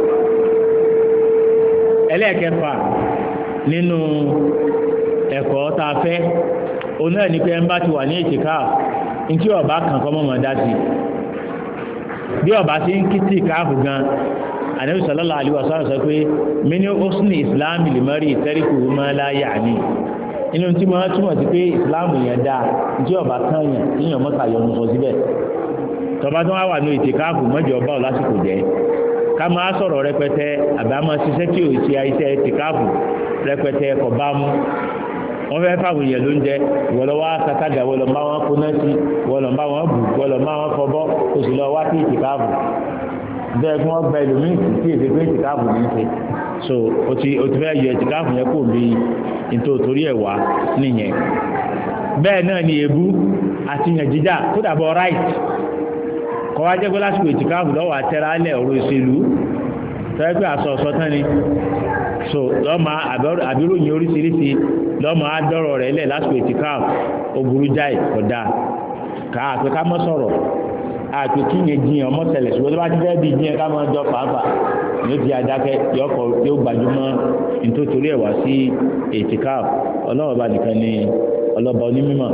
ẹlẹ́ẹ̀kẹfà nínú ẹ̀kọ́ tá a fẹ́ òun náà ní pé ń bá ti wà ní ìtìká ntí ọba kan kọ́ mọ́mọ́ dá sí bí ọba ti ń kí tí káàfù gan Ànábì sallallahu alaihi wasallam sọ pé mini husni ìsìláàmù limari tariku ma la ya'ni inú tí mo túmọ̀ sí pé ìsìláàmù yẹn dáa ntí ọba kan yẹn yíyan mọ́ta yọnu sọ síbẹ̀ tọba tó wà ní ìtìkáàfù mọ́jọ ọba ò lásìkò jẹ́ ká máa sọ̀rọ̀ rẹpẹtẹ àbámọ́ ṣiṣẹ́ tí ò ṣe iṣẹ́ ìtìkáàfù rẹpẹtẹ kọ̀ bá mú wọ́n fẹ́ fáwọn èèyàn ló ń jẹ ìwọ̀lọ́wọ́ sàkádà wọ́lọ́ bá wọn kóná sí wọ́lọ́ bá wọn bù wọ́lọ́ bá wọn fọbọ́ oṣù lọ wá sí ìtìkáàbù bẹ́ẹ̀ kí wọ́n gba ẹlòmíì sí èdè pé ìtìkáàbù ní í ṣe so o ti o ti fẹ́ yọ ìtìkáàbù yẹn kò bí nítorí ẹ̀ wá nìyẹn bẹ́ẹ̀ náà ni èébú àti yàn jíjà kó dàbọ̀ right kọ́ wá jẹ́ pé lásìkò ìtìkáàbù lọ́wọ́ àtẹ́rà alẹ́ ọ̀rọ̀ ìṣèlú tọ́jú pé àṣọ ọ̀ṣọ́ tán ni so lọ́mọ àbíròyìn oríṣiríṣi lọ́mọ adọ́rọ̀ rẹ̀ lẹ̀ lásìkò ìtìkáf ó burú jáì kódà ká àpè ká mọ́ sọ̀rọ̀ àpè kí yẹn jiyàn ọmọ tẹ̀lẹ̀ ṣùgbọ́n tó bá ti fẹ́ bí jiyàn ká máa jọ fàáfà yóò di adákẹ́ yọkọ̀ yóò gbajúmọ́ nítorí ẹ̀wà sí ìtìkáf ọlọ́ọ̀bá nìkan ni ọlọ́ba onímọ̀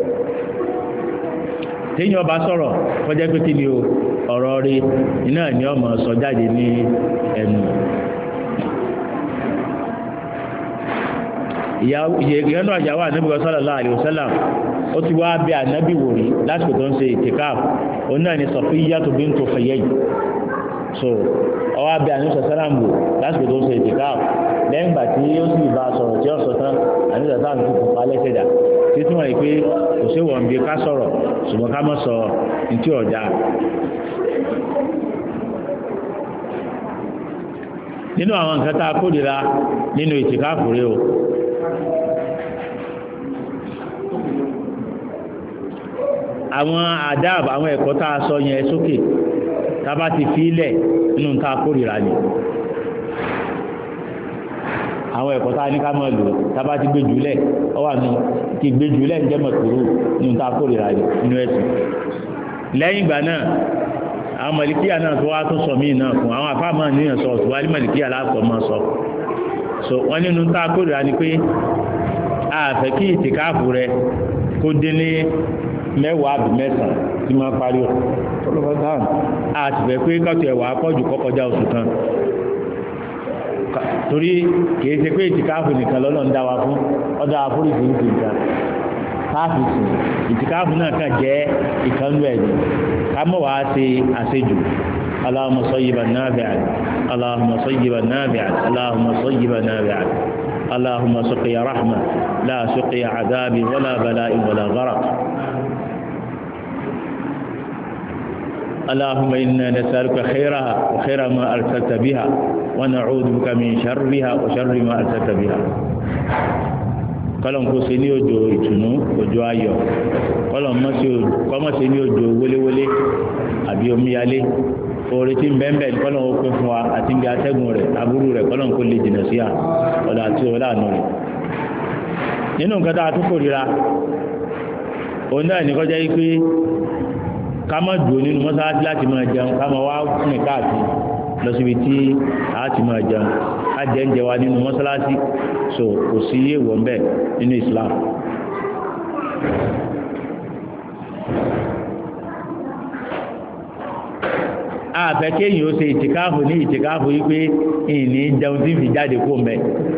téèyàn bá sọ̀rọ̀ kọjá pé kí ni o ọ̀rọ̀ rí iná ní ọmọ sọ jáde ní ẹnu ìyẹnú àjàwà ànábì sallallahu alaihi wasallam ó ti wá bí ànábì wò rí lásìkò tó ń ṣe ìtìkáf òun náà ni Safiyyatu bintu Huyayy so ọwọ́ abẹ́ ànábì sallam wò lásìkò tó ń ṣe ìtìkáf lẹ́yìn ìgbà tí ó sì bá a sọ̀rọ̀ tí ó sọ tán ànábì sallam ti fún palẹ́ sẹ́dà títún wọ̀nyí pé kò sí wọ̀n bí ká sọ̀rọ̀ ṣùgbọ́n ká má sọ ntí ọ̀dà. nínú àwọn nǹkan tá a kórìíra nínú ìtìkáfù rẹ o àwọn àdáàb àwọn ẹ̀kọ́ tá a sọ yẹn sókè tá a bá ti fi ilẹ̀ nínú tá a kórìíra ni àwọn ẹ̀kọ́ tá a ní ká máa lò tá a bá ti gbé jùlẹ̀ ọ wà nù kí gbé jùlẹ̀ ń jẹ́ mọ̀kúrú nínú tá a kórìíra ni nínú ẹ̀sìn lẹ́yìn ìgbà náà àwọn mọ̀lìkíyà náà tó wá tó sọ míì náà fún àwọn afáàmọ́ níyàn sọ ọ̀tún wálé mọ̀lìkíyà lásọ máa sọ so wọ́n nínú tá a kórìíra ni pé àfẹ́ kí ìtìkáàfù rẹ kó dín ní mẹ́wàá àbí mẹ́sàn-án tí máa parí ọ̀ àtìfẹ́ pé kọ́tù ẹ̀wà pọ̀jù kọ́kọjá oṣù kan torí kìí ṣe pé ìtìkáàfù nìkan lọ́nà ń dá wa fún ọ̀dà àforíṣiríṣi nǹkan káàfìsì ìtìkáàfù náà kàn jẹ́ ìkànnú ẹ̀dùn ká mọ̀ wá ṣe àṣejù Allahumma sayyiban nafi'an Allahumma sayyiban nafi'an Allahumma sayyiban nafi'an Allahumma suqiya rahma la suqiya adhabi wala bala'in wala gharaq اللهم إنا نسألك خيرها وخير ما أرسلت بها ونعوذ بك من شرها وشر ما أرسلت بها kọlọ̀ ń kó ṣe ní òjò ìtùnú òjò ayọ̀ kọlọ̀ kọ́mọ̀ ṣe ní òjò wéléwélé àbí omíyalé oore tí ń bẹ́ẹ̀ kọlọ̀ ó pín fún wa àti ibi atẹ́gùn rẹ̀ aburú rẹ̀ kọlọ̀ ń kó lè jìnà sí à ọ̀dà àti ọ̀dà àánú rẹ̀. nínú nǹkan tá a tún kórìíra òun náà ní kọjá yìí pé ká má dùn nínú mọ́sálásí láti máa jẹun ká máa wá fún ìkáàkiri lọ síbi tí a ti máa jẹun ká jẹ ń jẹ wa nínú mọ́sálásí so kò sí èèwọ̀ ń bẹ nínú Islam. àfẹ́ kéèyàn ó ṣe ìtìkáàfù ní ìtìkáàfù yìí pé ìní jẹun tí ń fi jáde kó ń bẹ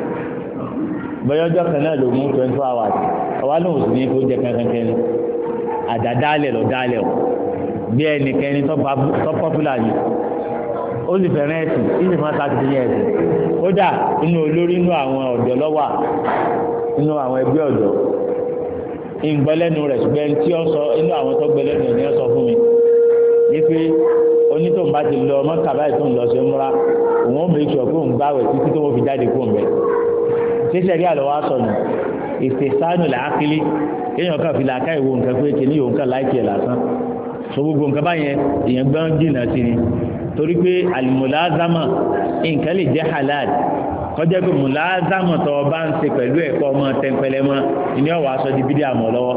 bọ́yọ́jọ́ kan náà ló mú twenty four hours ọwá lóhùn sí ní kó jẹ kankan ní àdádálẹ̀ lọ dálẹ̀ ọ̀ bí ẹnikẹ́ni tó pọ́pùlà yìí ó sì fẹ́ràn ẹ̀sìn ìsìn máa ta ti yẹn ẹ̀sìn kódà inú olórí inú àwọn ọ̀dọ́ lọ́wà inú àwọn ẹgbẹ́ ọ̀dọ́ ìgbọ́lẹ́nu rẹ̀ ṣùgbọ́n tí ó sọ inú àwọn tó gbẹ́lẹ́nu ẹ̀ ní ó sọ fún mi wípé onítòun bá ti lọ ọmọ kàbáyé tó ń lọ sí múra òun ó make sure pé òun gbáwẹ̀ títí tó wọ́n fi jáde kó ń bẹ̀ ṣíṣẹ́ rí àlọ́ wa sọnù ìfẹ̀sánù làákìlì kéèyàn kàn fi làákà ìwo nǹkan pé kìíní yòó nǹkan láìkì ẹ̀ lásán so gbogbo nǹkan báyẹn èèyàn gbọ́n jìnnà sí ni torí pé àlùmọ̀láàzámà nǹkan lè jẹ́ halal kọjá pé mọ̀láàzámà tó o bá ń ṣe pẹ̀lú ẹ̀kọ́ ọmọ tẹ́ńpẹ́lẹ́ mọ́ ìní ọ̀wọ́ aṣọ di bídí àmọ́ lọ́wọ́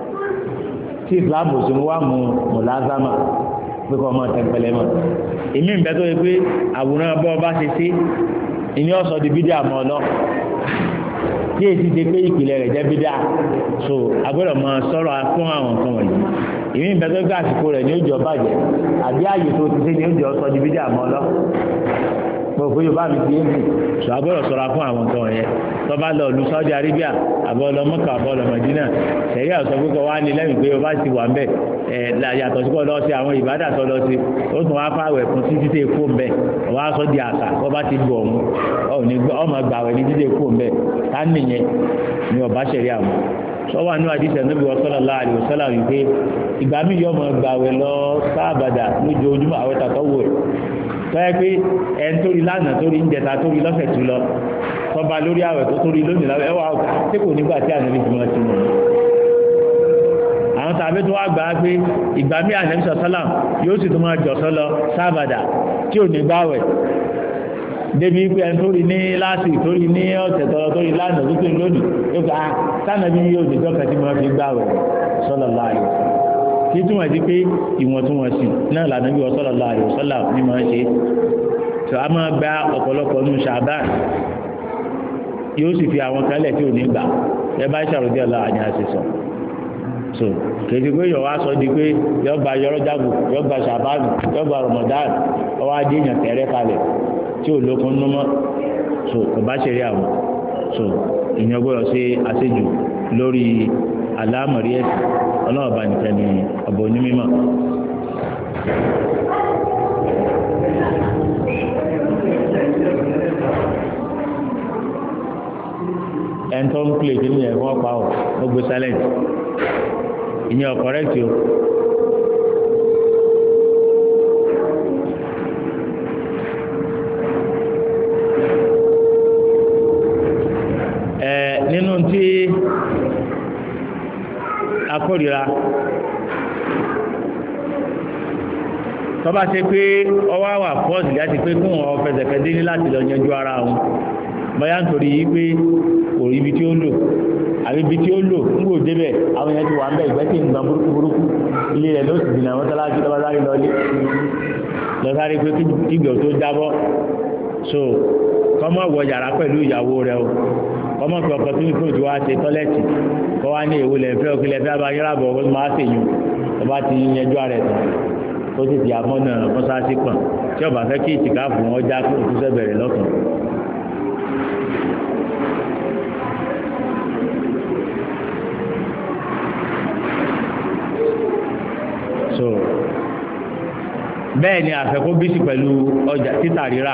tí Islam ò sì ń wá mú mọ̀láàzámà pé kọ́ ọmọ tẹ́ńpẹ́lẹ́ mọ́ èmi ń bẹ tó yẹ pé àwòrán bọ́ ọba ṣe sí ìní ọ̀sọ́ di bídí àmọ́ lọ́ tí èsì ṣe pé ìpìlẹ̀ rẹ̀ jẹ́ bídá so agbọ́dọ̀ mọ sọ̀rọ̀ fún àwọn nǹkan wọ̀nyí ìmí ìbẹ́tọ́ gbé àsìkò rẹ̀ ní ojú ọba jẹ́ àbí ààyè tó ti ṣe ní ojú ọsọ di bídá mọ́ lọ gbogbo Yorùbá mi ti éjì so agbọ́dọ̀ sọ̀rọ̀ fún àwọn nǹkan wọ̀nyẹn tó bá lọ lu Saudi Arabia àbọ̀ lọ Mọ́kà àbọ̀ lọ Mẹ́dínà sẹ̀rí àwùjọ pípọ̀ wá ní lẹ́yìn pé ọba ti wà ń bẹ̀ ẹ̀ yàtọ̀ sí kọ́ lọ sí àwọn ìbádà tó lọ sí ó tún wá fáwẹ̀ fún títí tẹ̀ kó ń bẹ̀ ọba sọ di àṣà ọba ti lu ọ̀hún ọmọ gbàwẹ̀ ní títí kó ń bẹ̀ ká nìyẹn ni ọba sẹ̀rí àwọn sọ́wọ́ àánú àdìsẹ̀ níbi sallallahu alaihi wasallam wípé ìgbà mí yọ ọmọ gbàwẹ̀ lọ sáàbàdà lójoojúmọ́ àwẹ̀ tàtọ́ wò tọ́yẹ pé ẹn torí lánàá torí ń jẹta torí lọ́sẹ̀ tó lọ tọba lórí àwẹ̀ tó torí lónìí láwẹ̀ ẹwà tí kò nígbà tí ànábì fi wọn ti mọ̀ àwọn tàbí tó wá gbà á pé ìgbà mí ànábì sọ̀sọ́là yóò sì tó máa jọ̀sọ́ lọ sáàbàdà tí ò ní gbàwẹ̀ débi pé ẹni tó rí ní láti tó rí ní ọ̀sẹ̀ tọrọ tó rí lánàá tó tó lónìí yóò ká sànàbí yóò ní dọ́kà tí wọ́n fi gbà rẹ̀ sallallahu alaihi wasallam kí túmọ̀ sí pé ìwọ̀ntúnwọ̀nsì náà lànà bí sallallahu alaihi wasallam ní máa ṣe tó a máa gba ọ̀pọ̀lọpọ̀ nù Ṣàbáàn yóò sì fi àwọn kan lẹ̀ tí ò ní gbà ẹ bá ṣàròdí ọ̀la àní àṣìṣọ́ so kèdè pé yọ̀ wá sọ di pé yọ̀ gba yọrọ́jàbù yọ̀ gba Ṣàbáàn yọ̀ gba Ramadan ọwọ́ adé èèyàn tẹ̀rẹ́ kalẹ̀ tí ò lókun nú mọ́ so kò bá ṣeré àwọn so ìyẹn gbọ́dọ̀ ṣe àṣejù lórí àlámọ̀rí ẹ̀sìn ọlọ́ọ̀bá nìkan ni ọ̀bọ̀ onímọ̀. ẹ̀ńtọ́ ń pèlè kí ni ẹ̀ wọ́n pa ọ́ ó gbé silent ìyẹn ọ̀ correct o. ẹ̀ nínú tí akórira tọ́ba ṣe pé ọwọ́ àwà fọ́ọ̀sì láti pé kún ọ fẹsẹ̀fẹsẹ̀ ní láti lọ yanjú ara wọn bóyá nítorí yìí pé kò rí ibi tí ó lò àbí ibi tí ó lò ń gbò débẹ̀ àwọn èèyàn ti wà ń bẹ̀ ìgbẹ́ tí ń gbà burúkú burúkú ilé rẹ̀ ló sì dìnnà àwọn tọ́lájú lọ́ba sáré lọlé lọ sáré pé kígbẹ̀ tó jábọ́ so kọ́mọ wọ yàrá pẹ̀lú ìyàwó rẹ̀ o kọ́mọ pé ọkọ̀ tó ní kóòtù tí wàá ṣe tọ́lẹ́tì kọ́ wá ní èwo lẹ́fẹ́ òkèlè fẹ́ abáyọ́rà bọ̀ ọkọ̀ tó máa ṣèyún ọba ti yanjú ara ẹ̀ tán tó ti di àmọ́nà mọ́sáàsì pọ̀n tí ọba fẹ́ kí ìtìkáàfù wọn já kó tó sẹ́ bẹ̀rẹ̀ lọ́kàn. so bẹ́ẹ̀ ni àfẹ́kó bísí pẹ̀lú ọjà títà rírà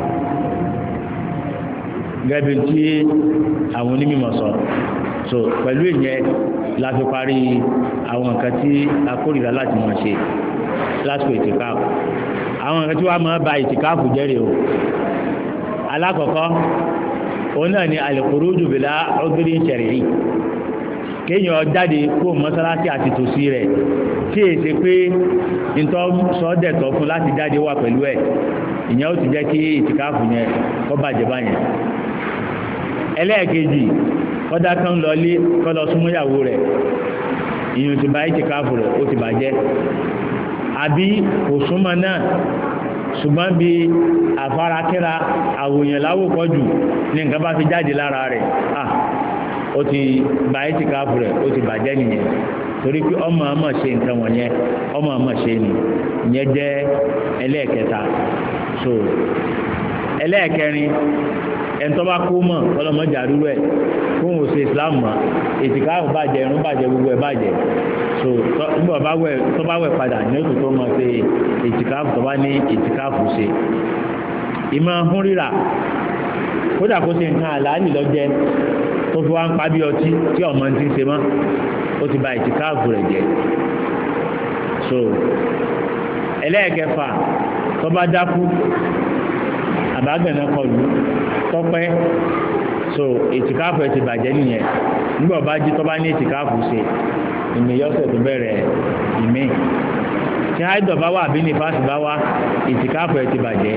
gẹ́gẹ́ tí àwọn onímọ̀ sọ so pẹ̀lú ìyẹn la fi parí àwọn nǹkan tí a kórìíra láti máa ṣe lásìkò ìtìkáàfù àwọn nǹkan tí wàá máa ba ìtìkáàfù jẹ́rìí o alákọ̀ọ́kọ́ òun náà ni al-khuruju bila udhrin shar'i kéèyàn jáde kó mọ́sálásí àti tòsí rẹ̀ tí èyí ṣe pé ntọ́ sọ́dẹ̀tọ̀ fún láti jáde wà pẹ̀lú ẹ̀ ìyẹn ó ti jẹ́ kí ìtìkáàfù yẹn kó bàjẹ́ báyẹn ẹlẹ́ẹ̀kejì kọ́dá kan lọ lé kọ́ lọ súnmọ́ ìyàwó rẹ̀ ìyẹn ti bá ìtìkáàfù rẹ̀ ó ti bàjẹ́ àbí kò súnmọ́ náà ṣùgbọ́n bí àfarakẹ́ra àwòyàn láwòkọ́ jù ní nǹkan bá fi jáde lára rẹ̀ ah ó ti bá ìtìkáàfù rẹ̀ ó ti bàjẹ́ nìyẹn torí pé ọmọ ọmọ ṣe nǹkan wọ̀nyẹn ọmọ ọmọ ṣe ni ìyẹn jẹ́ ẹlẹ́ẹ̀kẹta so ẹlẹ́ẹ̀kẹrin ẹ̀ńtọ́ bá kú mọ̀ ọlọ́mọdé àdúró ẹ̀ fún òun ṣe Islam mọ̀ ìtìkáàfù bàjẹ́ irun bàjẹ́ gbogbo ẹ̀ bàjẹ́ so nígbà bá wẹ̀ tó bá wẹ̀ padà ní oṣù tó mọ̀ ṣe ìtìkáàfù tó bá ní ìtìkáàfù ṣe ìmọ̀ hún rírà kódà kó ṣe nǹkan àlàálì lọ́jẹ́ tó fi wá ń pa bí ọtí tí ọmọ ti ń ṣe mọ́ ó ti ba ìtìkáàfù rẹ̀ jẹ́ so ẹlẹ́ẹ̀kẹfà tó bá dákú àbágbẹ̀nà kọlù tọ́pẹ́ so ìtìkáàfù ẹ̀ ti bàjẹ́ nìyẹn nígbà bá jí tó bá ní ìtìkáàfù ṣe ìmìyọ́sẹ̀ tó bẹ̀rẹ̀ ìmí tí àìdọ̀ bá wà bí nífàsì bá wá ìtìkáàfù ẹ̀ ti bàjẹ́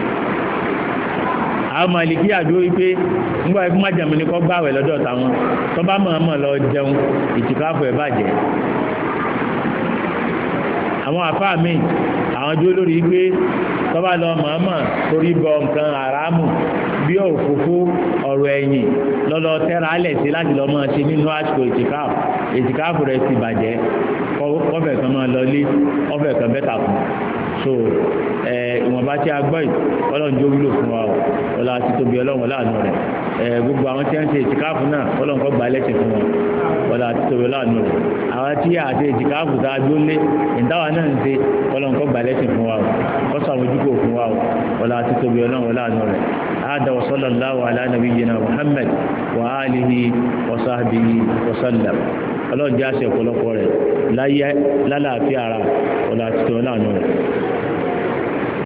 àwọn màlìkí àdúró wípé nígbà ikú má jẹ̀mú ní kọ́ gbàwẹ̀ lọ́dọ̀ táwọn tó bá mọ̀ọ́mọ̀ lọ jẹun ìtìkáàfù ẹ̀ bàjẹ́ àwọn àfáà míì àwọn dúró lórí wípé tó bá lọ mọ̀ọ́mọ̀ torí bọ nǹkan àràmù bí òfófó ọ̀rọ̀ ẹ̀yìn lọ́lọ́ tẹ́ra alẹ̀ sí láti lọ́ mọ́ ṣe nínú àsìkò ìtìkáàfù ìtìkáàfù rẹ̀ ti bàjẹ́ kọ́fẹ̀ kan máa lọ lé ọ̀fẹ̀ kan bẹ́tà fún so ìwọ̀nba tí a gbọ́ yìí ọlọ́run jó wúlò fún wa ọlọ́run àti tóbi ọlọ́run láàánú rẹ̀ gbogbo àwọn tí wọ́n ń ṣe ìtìkáàfù náà ọlọ́run kó gbà lẹ́sìn fún wọn ọlọ́run àti tóbi láàánú rẹ̀ àwọn tí a ṣe ìtìkáàfù tá a dó lé ìdáwà náà ń ṣe ọlọ́run kó gbà lẹ́sìn fún wa kọ́sọ̀ àwọn ojúkò fún wa ọlọ́run àti tóbi ọlọ́run láàánú rẹ̀ هذا وصلى الله على نبينا محمد وآله وصحبه وسلم ọlọ́run jẹ́ àṣẹ ọ̀pọ̀lọpọ̀ rẹ̀ láyé lálàáfíà ara ọ̀là àti tòun náà nù rẹ̀.